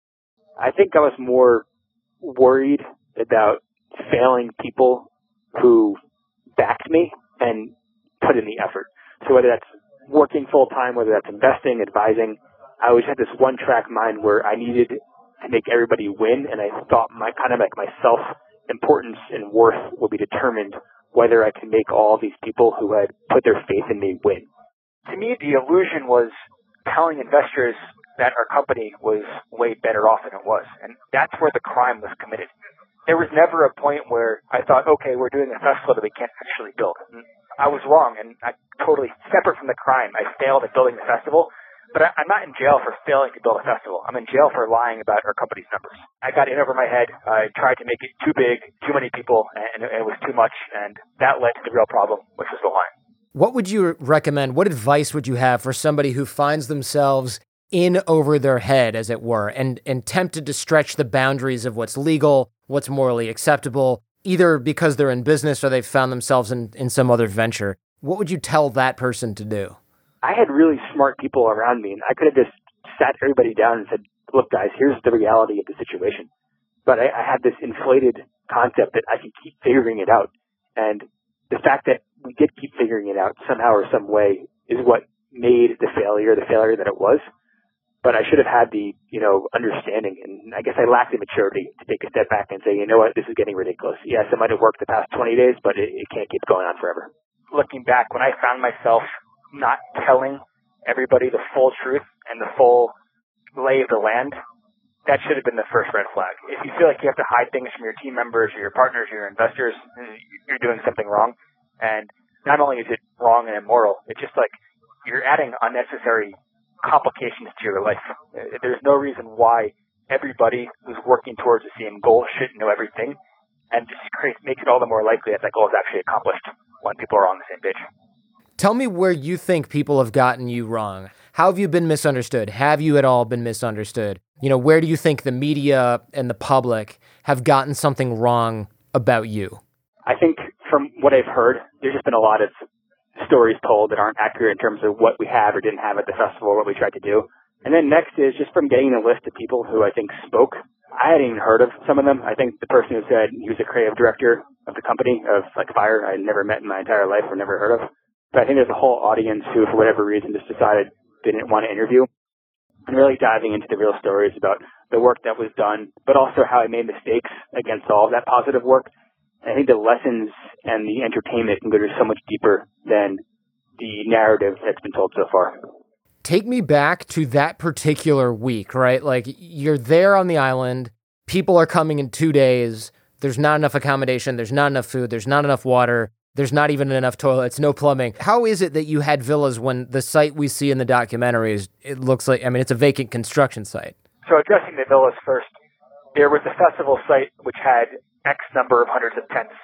I think I was more worried about failing people who backed me and put in the effort. So whether that's working full-time, whether that's investing, advising, I always had this one-track mind where I needed to make everybody win, and I thought my self-importance and worth would be determined whether I can make all these people who had put their faith in me win. To me, the illusion was telling investors that our company was way better off than it was, and that's where the crime was committed. There was never a point where I thought, okay, we're doing a festival that we can't actually build. I was wrong, and I totally, separate from the crime, I failed at building the festival. But I'm not in jail for failing to build a festival. I'm in jail for lying about our company's numbers. I got in over my head. I tried to make it too big, too many people, and it was too much. And that led to the real problem, which was the lying. What would you recommend? What advice would you have for somebody who finds themselves in over their head, as it were, and tempted to stretch the boundaries of what's legal, what's morally acceptable, either because they're in business or they've found themselves in some other venture? What would you tell that person to do? I had really smart people around me, and I could have just sat everybody down and said, look, guys, here's the reality of the situation. But I had this inflated concept that I could keep figuring it out. And the fact that we did keep figuring it out somehow or some way is what made the failure that it was. But I should have had the, understanding, and I guess I lacked the maturity to take a step back and say, you know what, this is getting ridiculous. Yes, it might have worked the past 20 days, but it can't keep going on forever. Looking back, when I found myself not telling everybody the full truth and the full lay of the land, that should have been the first red flag. If you feel like you have to hide things from your team members or your partners or your investors, you're doing something wrong. And not only is it wrong and immoral, it's just like you're adding unnecessary complications to your life. There's no reason why everybody who's working towards the same goal shouldn't know everything, and just makes it all the more likely that that goal is actually accomplished when people are on the same page. Tell me where you think people have gotten you wrong. How have you been misunderstood? Have you at all been misunderstood? Where do you think the media and the public have gotten something wrong about you? I think from what I've heard, there's just been a lot of stories told that aren't accurate in terms of what we have or didn't have at the festival or what we tried to do. And then next is just from getting a list of people who I think spoke. I hadn't even heard of some of them. I think the person who said he was a creative director of the company, of Fire, I had never met in my entire life or never heard of. But I think there's a whole audience who, for whatever reason, just decided they didn't want to interview. And really diving into the real stories about the work that was done, but also how I made mistakes against all of that positive work. And I think the lessons and the entertainment can go so much deeper than the narrative that's been told so far. Take me back to that particular week, right? Like, you're there on the island, people are coming in 2 days, there's not enough accommodation, there's not enough food, there's not enough water. There's not even enough toilets, no plumbing. How is it that you had villas when the site we see in the documentaries, it looks like, it's a vacant construction site? So addressing the villas first, there was a festival site which had X number of hundreds of tents.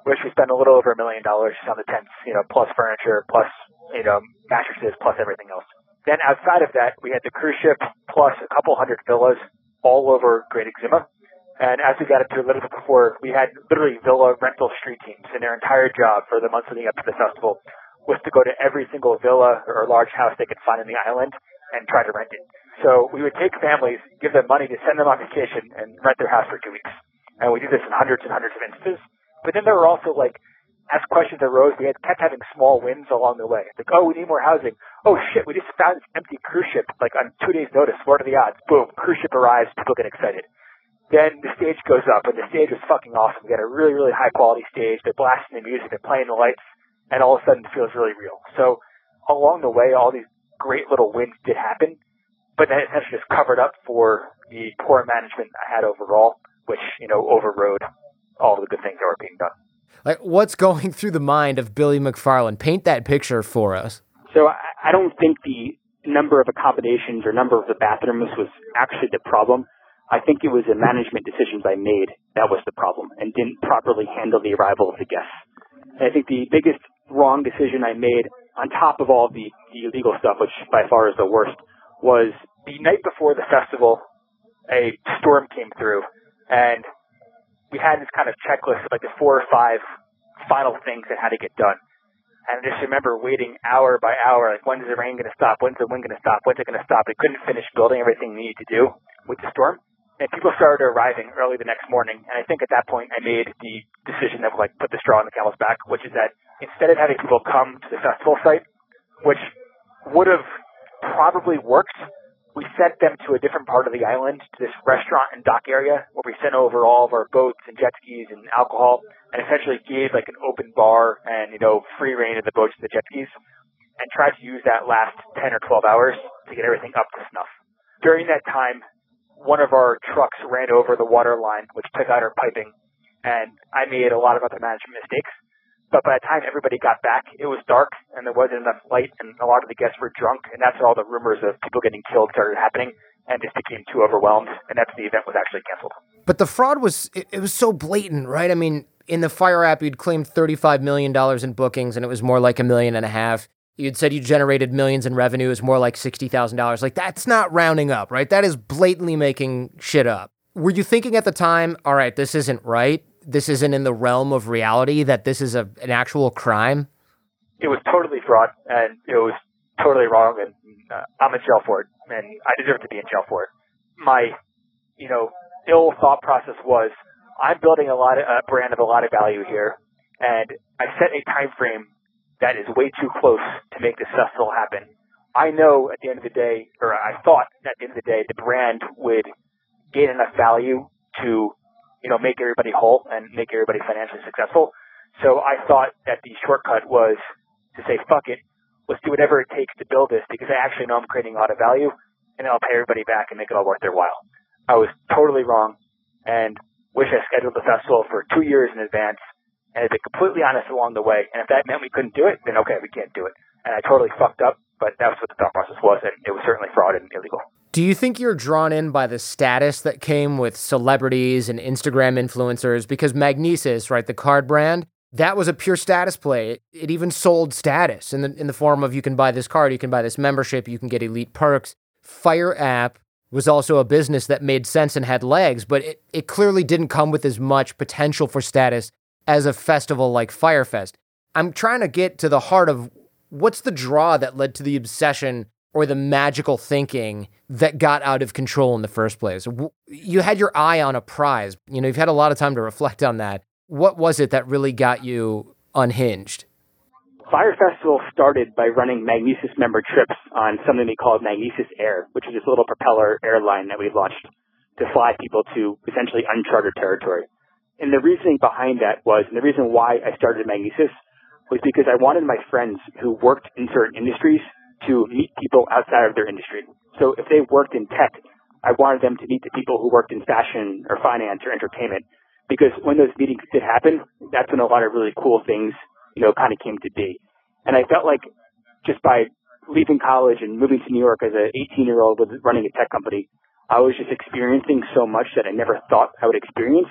which we spent a little over $1 million on the tents, plus furniture, plus, mattresses, plus everything else. Then outside of that, we had the cruise ship plus a couple hundred villas all over Great Exuma. And as we got into a little bit before, we had literally villa rental street teams, and their entire job for the months leading up to the festival was to go to every single villa or large house they could find on the island and try to rent it. So we would take families, give them money to send them on vacation and rent their house for 2 weeks. And we did this in hundreds and hundreds of instances. But then there were also, as questions arose, we kept having small wins along the way. Like, oh, we need more housing. Oh, shit, we just found this empty cruise ship, on 2 days' notice. What are the odds? Boom, cruise ship arrives, people get excited. Then the stage goes up, and the stage was fucking awesome. We got a really, really high-quality stage. They're blasting the music, they're playing the lights, and all of a sudden it feels really real. So along the way, all these great little wins did happen, but then it essentially just covered up for the poor management I had overall, which, overrode all the good things that were being done. What's going through the mind of Billy McFarland? Paint that picture for us. So I don't think the number of accommodations or number of the bathrooms was actually the problem. I think it was the management decisions I made that was the problem and didn't properly handle the arrival of the guests. And I think the biggest wrong decision I made, on top of all the illegal stuff, which by far is the worst, was the night before the festival, a storm came through, and we had this kind of checklist of the 4 or 5 final things that had to get done. And I just remember waiting hour by hour, when's the rain going to stop? When's the wind going to stop? When's it going to stop? We couldn't finish building everything we needed to do with the storm. And people started arriving early the next morning. And I think at that point I made the decision that would put the straw in the camel's back, which is that instead of having people come to the festival site, which would have probably worked, we sent them to a different part of the island, to this restaurant and dock area, where we sent over all of our boats and jet skis and alcohol, and essentially gave an open bar and, free reign of the boats and the jet skis, and tried to use that last 10 or 12 hours to get everything up to snuff. During that time, one of our trucks ran over the water line, which took out our piping, and I made a lot of other management mistakes. But by the time everybody got back, it was dark, and there wasn't enough light, and a lot of the guests were drunk, and that's when all the rumors of people getting killed started happening, and just became too overwhelmed, and that's when the event was actually canceled. But the fraud was so blatant, right? I mean, in the Fire app, you'd claimed $35 million in bookings, and it was more like $1.5 million. You'd said you generated millions in revenue, it was more like $60,000. That's not rounding up, right? That is blatantly making shit up. Were you thinking at the time, all right, this isn't right? This isn't in the realm of reality, that this is an actual crime? It was totally fraud, and it was totally wrong, and I'm in jail for it, and I deserve to be in jail for it. My, ill thought process was, I'm building a brand of a lot of value here, and I set a time frame that is way too close to make this festival happen. I know at the end of the day, or I thought at the end of the day, the brand would gain enough value to make everybody whole and make everybody financially successful. So I thought that the shortcut was to say, fuck it, let's do whatever it takes to build this, because I actually know I'm creating a lot of value, and I'll pay everybody back and make it all worth their while. I was totally wrong, and wish I scheduled the festival for 2 years in advance, and I've been completely honest along the way. And if that meant we couldn't do it, then okay, we can't do it. And I totally fucked up, but that was what the thought process was, and it was certainly fraud and illegal. Do you think you're drawn in by the status that came with celebrities and Instagram influencers? Because Magnesis, right, the card brand, that was a pure status play. It even sold status in the form of, you can buy this card, you can buy this membership, you can get elite perks. Fire app was also a business that made sense and had legs, but it clearly didn't come with as much potential for status as a festival like Firefest. I'm trying to get to the heart of what's the draw that led to the obsession or the magical thinking that got out of control in the first place. You had your eye on a prize. You've had a lot of time to reflect on that. What was it that really got you unhinged? Fire Festival started by running Magnesis member trips on something we called Magnesis Air, which is this little propeller airline that we launched to fly people to essentially uncharted territory. And the reasoning behind that was, and the reason why I started Magnesis was because I wanted my friends who worked in certain industries to meet people outside of their industry. So if they worked in tech, I wanted them to meet the people who worked in fashion or finance or entertainment, because when those meetings did happen, that's when a lot of really cool things, kind of came to be. And I felt like just by leaving college and moving to New York as an 18-year-old with running a tech company, I was just experiencing so much that I never thought I would experience.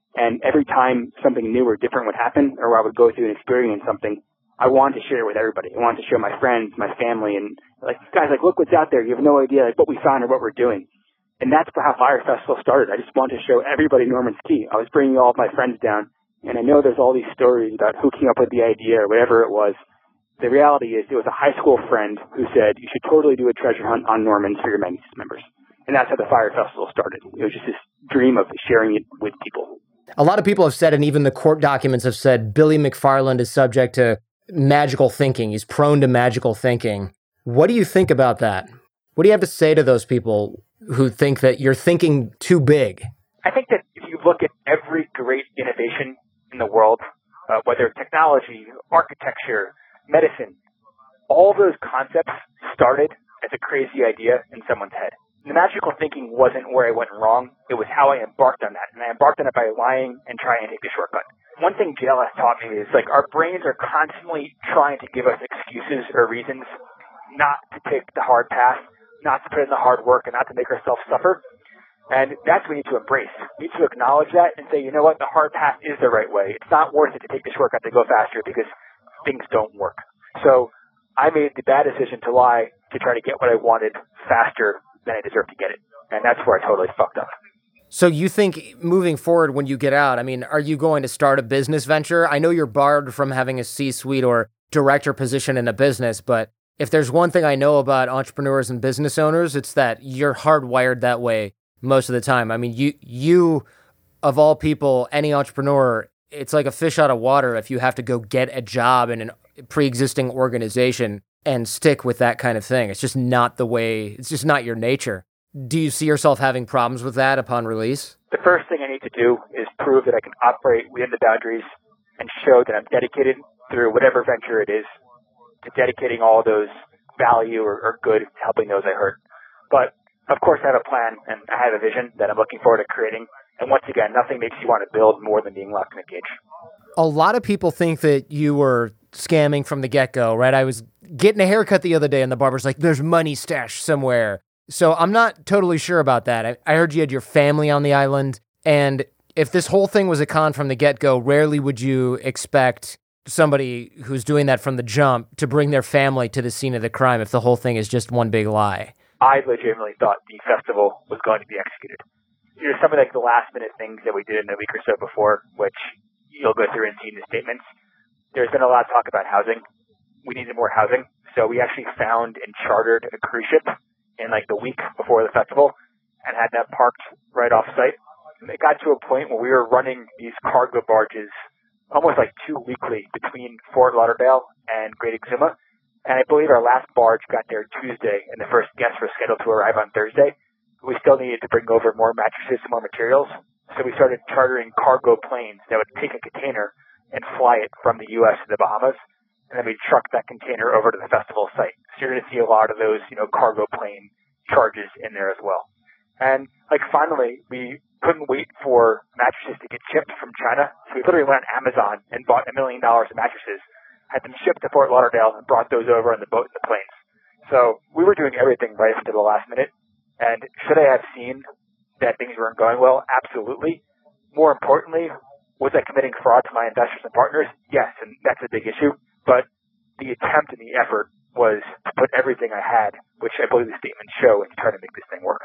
And every time something new or different would happen, or I would go through and experience something, I wanted to share it with everybody. I wanted to show my friends, my family, and like, guys, like, look what's out there. You have no idea like what we found or what we're doing. And that's how Fyre Festival started. I just wanted to show everybody Norman's Cay. I was bringing all of my friends down, and I know there's all these stories about who came up with the idea or whatever it was. The reality is, it was a high school friend who said, you should totally do a treasure hunt on Normans for your Magnus members. And that's how the Fyre Festival started. It was just this dream of sharing it with people. A lot of people have said, and even the court documents have said, Billy McFarland is subject to magical thinking. He's prone to magical thinking. What do you think about that? What do you have to say to those people who think that you're thinking too big? I think that if you look at every great innovation in the world, whether technology, architecture, medicine, all those concepts started as a crazy idea in someone's head. The magical thinking wasn't where I went wrong. It was how I embarked on that. And I embarked on it by lying and trying to take the shortcut. One thing jail has taught me is, like, our brains are constantly trying to give us excuses or reasons not to take the hard path, not to put in the hard work, and not to make ourselves suffer. And that's what we need to embrace. We need to acknowledge that and say, you know what, the hard path is the right way. It's not worth it to take the shortcut to go faster because things don't work. So I made the bad decision to lie to try to get what I wanted faster than I deserve to get it. And that's where I totally fucked up. So you think moving forward when you get out, I mean, are you going to start a business venture? I know you're barred from having a C-suite or director position in a business, but if there's one thing I know about entrepreneurs and business owners, it's that you're hardwired that way most of the time. I mean, you of all people, any entrepreneur, it's like a fish out of water if you have to go get a job in a pre-existing organization and stick with that kind of thing. It's just not the way, it's just not your nature. Do you see yourself having problems with that upon release? The first thing I need to do is prove that I can operate within the boundaries and show that I'm dedicated through whatever venture it is to dedicating all those value or good to helping those I hurt. But of course I have a plan and I have a vision that I'm looking forward to creating. And once again, nothing makes you want to build more than being locked in a cage. A lot of people think that you were scamming from the get-go, right? I was getting a haircut the other day and the barber's like, there's money stashed somewhere. So I'm not totally sure about that. I heard you had your family on the island, and if this whole thing was a con from the get-go, rarely would you expect somebody who's doing that from the jump to bring their family to the scene of the crime if the whole thing is just one big lie. I legitimately thought the festival was going to be executed. You know, some of like the last-minute things that we did in a week or so before, which you'll go through and see in the statements. There's been a lot of talk about housing. We needed more housing, so we actually found and chartered a cruise ship in like the week before the festival and had that parked right off site. And it got to a point where we were running these cargo barges almost like 2 weekly between Fort Lauderdale and Great Exuma. And I believe our last barge got there Tuesday and the first guests were scheduled to arrive on Thursday. We still needed to bring over more mattresses and more materials. So we started chartering cargo planes that would take a container and fly it from the U.S. to the Bahamas. And then we truck that container over to the festival site. So you're going to see a lot of those, cargo plane charges in there as well. And finally, we couldn't wait for mattresses to get shipped from China. So we literally went on Amazon and bought $1 million of mattresses, had them shipped to Fort Lauderdale, and brought those over on the boat and the planes. So we were doing everything right up to the last minute. And should I have seen that things weren't going well? Absolutely. More importantly, was I committing fraud to my investors and partners? Yes, and that's a big issue. But the attempt and the effort was to put everything I had, which I believe the statements show, and try to make this thing work.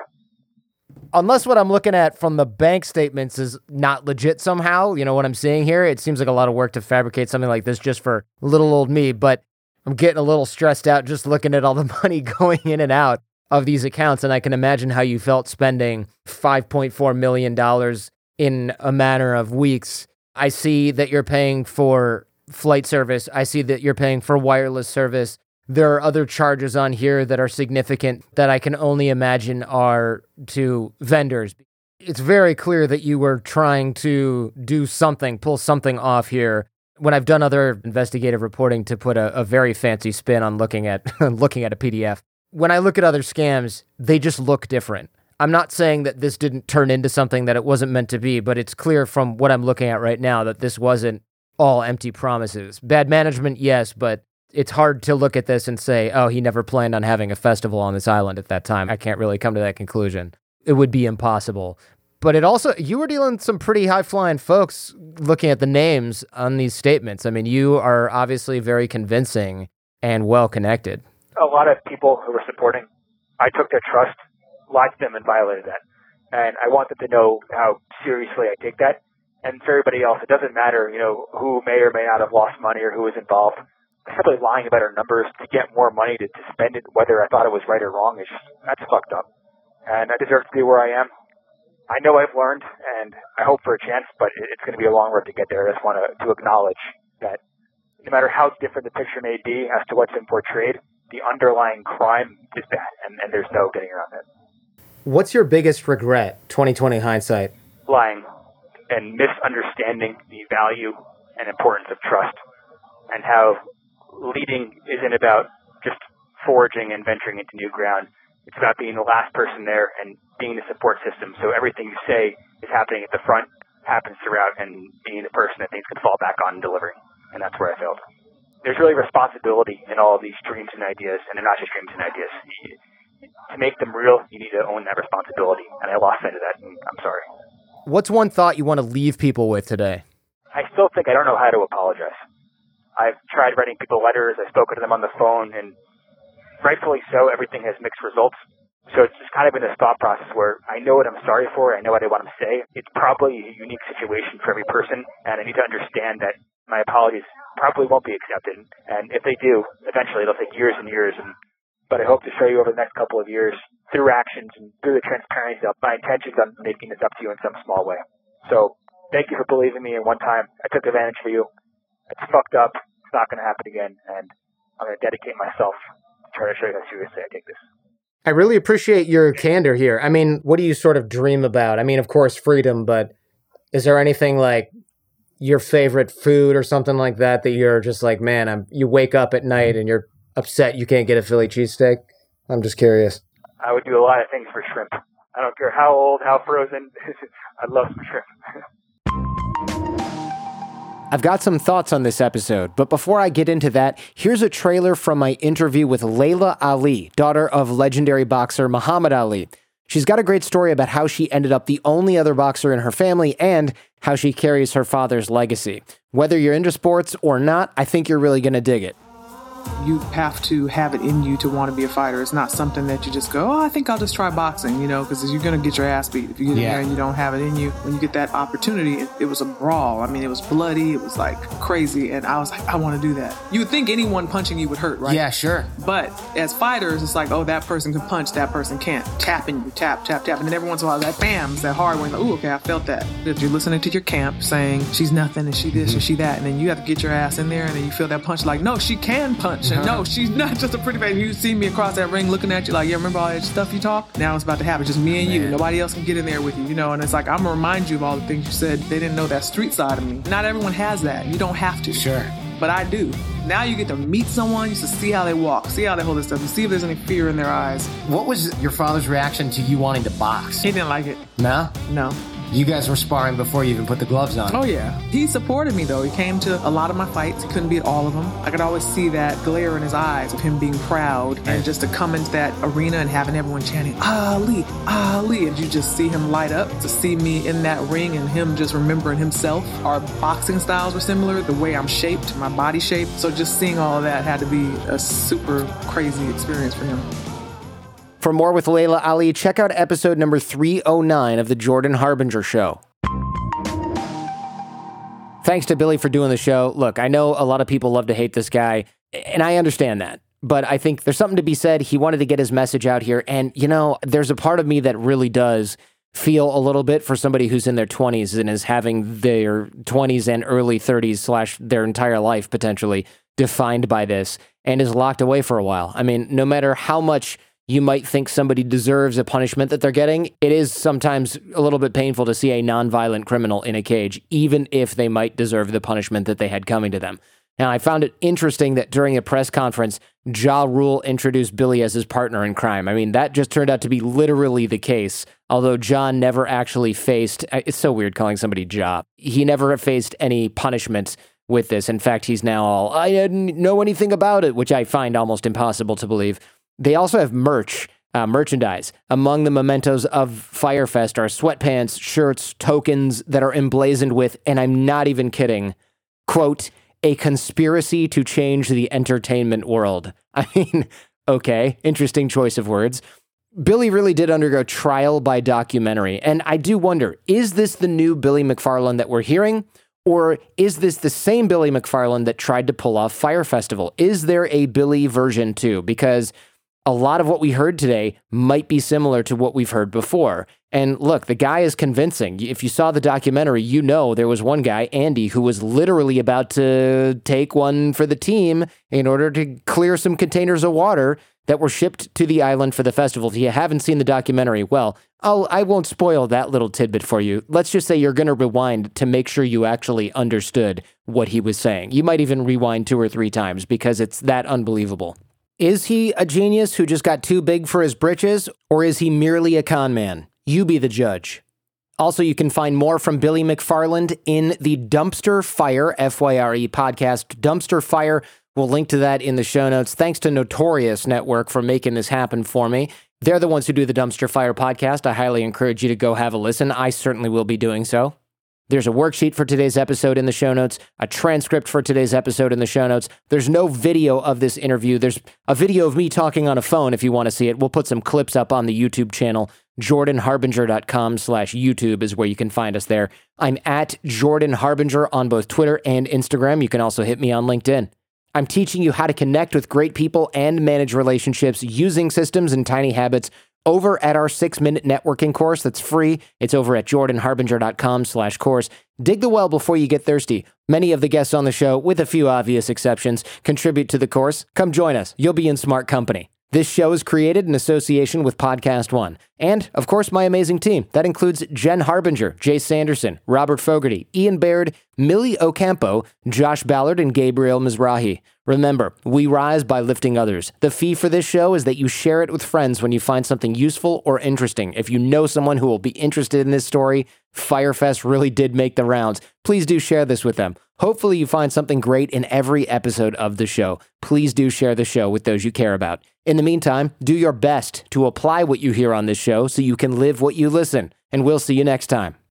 Unless what I'm looking at from the bank statements is not legit somehow, what I'm seeing here, it seems like a lot of work to fabricate something like this just for little old me, but I'm getting a little stressed out just looking at all the money going in and out of these accounts, and I can imagine how you felt spending $5.4 million in a matter of weeks. I see that you're paying for flight service. I see that you're paying for wireless service. There are other charges on here that are significant that I can only imagine are to vendors. It's very clear that you were trying to do something, pull something off here. When I've done other investigative reporting to put a very fancy spin on looking at looking at a PDF, when I look at other scams, they just look different. I'm not saying that this didn't turn into something that it wasn't meant to be, but it's clear from what I'm looking at right now that this wasn't all empty promises. Bad management, yes, but it's hard to look at this and say, oh, he never planned on having a festival on this island at that time. I can't really come to that conclusion. It would be impossible. But it also, you were dealing with some pretty high-flying folks looking at the names on these statements. I mean, you are obviously very convincing and well-connected. A lot of people who were supporting, I took their trust, lied to them, and violated that. And I want them to know how seriously I take that. And for everybody else, it doesn't matter, who may or may not have lost money or who was involved. Simply lying about our numbers to get more money to spend it, whether I thought it was right or wrong, that's fucked up. And I deserve to be where I am. I know I've learned, and I hope for a chance, but it's going to be a long road to get there. I just want to acknowledge that no matter how different the picture may be as to what's been portrayed, the underlying crime is bad, and there's no getting around it. What's your biggest regret, 2020 hindsight? Lying and misunderstanding the value and importance of trust, and how leading isn't about just foraging and venturing into new ground. It's about being the last person there and being the support system. So everything you say is happening at the front, happens throughout, and being the person that things can fall back on and delivering. And that's where I failed. There's really responsibility in all of these dreams and ideas, and they're not just dreams and ideas. To make them real, you need to own that responsibility. And I lost sight of that, and I'm sorry. What's one thought you want to leave people with today? I still think I don't know how to apologize. I've tried writing people letters. I've spoken to them on the phone, and rightfully so, everything has mixed results. So it's just kind of in this thought process where I know what I'm sorry for, I know what I want to say. It's probably a unique situation for every person, and I need to understand that my apologies probably won't be accepted. And if they do, eventually it'll take years and years. But I hope to show you over the next couple of years, through actions and through the transparency of my intentions on making this up to you in some small way. So thank you for believing me. And one time I took advantage for you. It's fucked up. It's not going to happen again. And I'm going to dedicate myself to try to show you how seriously I take this. I really appreciate your candor here. I mean, what do you sort of dream about? I mean, of course, freedom, but is there anything like your favorite food or something like that you're just like, man, you wake up at night and you're upset you can't get a Philly cheesesteak? I'm just curious. I would do a lot of things for shrimp. I don't care how old, how frozen. I'd love some shrimp. I've got some thoughts on this episode, but before I get into that, here's a trailer from my interview with Laila Ali, daughter of legendary boxer Muhammad Ali. She's got a great story about how she ended up the only other boxer in her family and how she carries her father's legacy. Whether you're into sports or not, I think you're really going to dig it. You have to have it in you to want to be a fighter. It's not something that you just go, I think I'll just try boxing, because you're going to get your ass beat. If you get in there and you don't have it in you, when you get that opportunity, it was a brawl. I mean, it was bloody. It was like crazy. And I was like, I want to do that. You would think anyone punching you would hurt, right? Yeah, sure. But as fighters, it's like, that person can punch, that person can't. Tapping you, tap, tap, tap. And then every once in a while, that bam, it's that hard one. Like, ooh, okay, I felt that. If you're listening to your camp saying, she's nothing and she this and she that, and then you have to get your ass in there and then you feel that punch like, no, she can punch. And no, she's not just a pretty face. You see me across that ring looking at you like, yeah, remember all that stuff you talked? Now it's about to happen. Just me and you. Nobody else can get in there with you, And it's like, I'm going to remind you of all the things you said. They didn't know that street side of me. Not everyone has that. You don't have to. Sure. But I do. Now you get to meet someone, you get to see how they walk, see how they hold this stuff, and see if there's any fear in their eyes. What was your father's reaction to you wanting to box? He didn't like it. No? No. You guys were sparring before you even put the gloves on. Oh, yeah. He supported me, though. He came to a lot of my fights. He couldn't beat all of them. I could always see that glare in his eyes of him being proud. And just to come into that arena and having everyone chanting, Ali, Ali. And you just see him light up. To see me in that ring and him just remembering himself. Our boxing styles were similar. The way I'm shaped, my body shape. So just seeing all of that had to be a super crazy experience for him. For more with Laila Ali, check out episode number 309 of The Jordan Harbinger Show. Thanks to Billy for doing the show. Look, I know a lot of people love to hate this guy, and I understand that. But I think there's something to be said. He wanted to get his message out here. And, there's a part of me that really does feel a little bit for somebody who's in their 20s and is having their 20s and early 30s / their entire life potentially defined by this and is locked away for a while. I mean, no matter how much you might think somebody deserves a punishment that they're getting, it is sometimes a little bit painful to see a nonviolent criminal in a cage, even if they might deserve the punishment that they had coming to them. Now, I found it interesting that during a press conference, Ja Rule introduced Billy as his partner in crime. I mean, that just turned out to be literally the case, although John never actually faced, it's so weird calling somebody Ja. He never faced any punishment with this. In fact, he's now all, I didn't know anything about it, which I find almost impossible to believe. They also have merch merchandise. Among the mementos of Firefest are sweatpants, shirts, tokens that are emblazoned with, and I'm not even kidding, quote, a conspiracy to change the entertainment world. I mean, okay, interesting choice of words. Billy really did undergo trial by documentary, and I do wonder, is this the new Billy McFarland that we're hearing? Or is this the same Billy McFarland that tried to pull off Fyre Festival? Is there a Billy version too? Because a lot of what we heard today might be similar to what we've heard before. And look, the guy is convincing. If you saw the documentary, you know there was one guy, Andy, who was literally about to take one for the team in order to clear some containers of water that were shipped to the island for the festival. If you haven't seen the documentary, well, I won't spoil that little tidbit for you. Let's just say you're going to rewind to make sure you actually understood what he was saying. You might even rewind 2 or 3 times because it's that unbelievable. Is he a genius who just got too big for his britches, or is he merely a con man? You be the judge. Also, you can find more from Billy McFarland in the Dumpster Fire, FYRE podcast. Dumpster Fire, we'll link to that in the show notes. Thanks to Notorious Network for making this happen for me. They're the ones who do the Dumpster Fire podcast. I highly encourage you to go have a listen. I certainly will be doing so. There's a worksheet for today's episode in the show notes, a transcript for today's episode in the show notes. There's no video of this interview. There's a video of me talking on a phone if you want to see it. We'll put some clips up on the YouTube channel. JordanHarbinger.com/YouTube is where you can find us there. I'm at Jordan Harbinger on both Twitter and Instagram. You can also hit me on LinkedIn. I'm teaching you how to connect with great people and manage relationships using systems and tiny habits over at our 6-minute networking course that's free. It's over at jordanharbinger.com/course. Dig the well before you get thirsty. Many of the guests on the show, with a few obvious exceptions, contribute to the course. Come join us. You'll be in smart company. This show is created in association with Podcast One. And, of course, my amazing team. That includes Jen Harbinger, Jay Sanderson, Robert Fogarty, Ian Baird, Millie Ocampo, Josh Ballard, and Gabriel Mizrahi. Remember, we rise by lifting others. The fee for this show is that you share it with friends when you find something useful or interesting. If you know someone who will be interested in this story, Firefest really did make the rounds. Please do share this with them. Hopefully you find something great in every episode of the show. Please do share the show with those you care about. In the meantime, do your best to apply what you hear on this show so you can live what you listen. And we'll see you next time.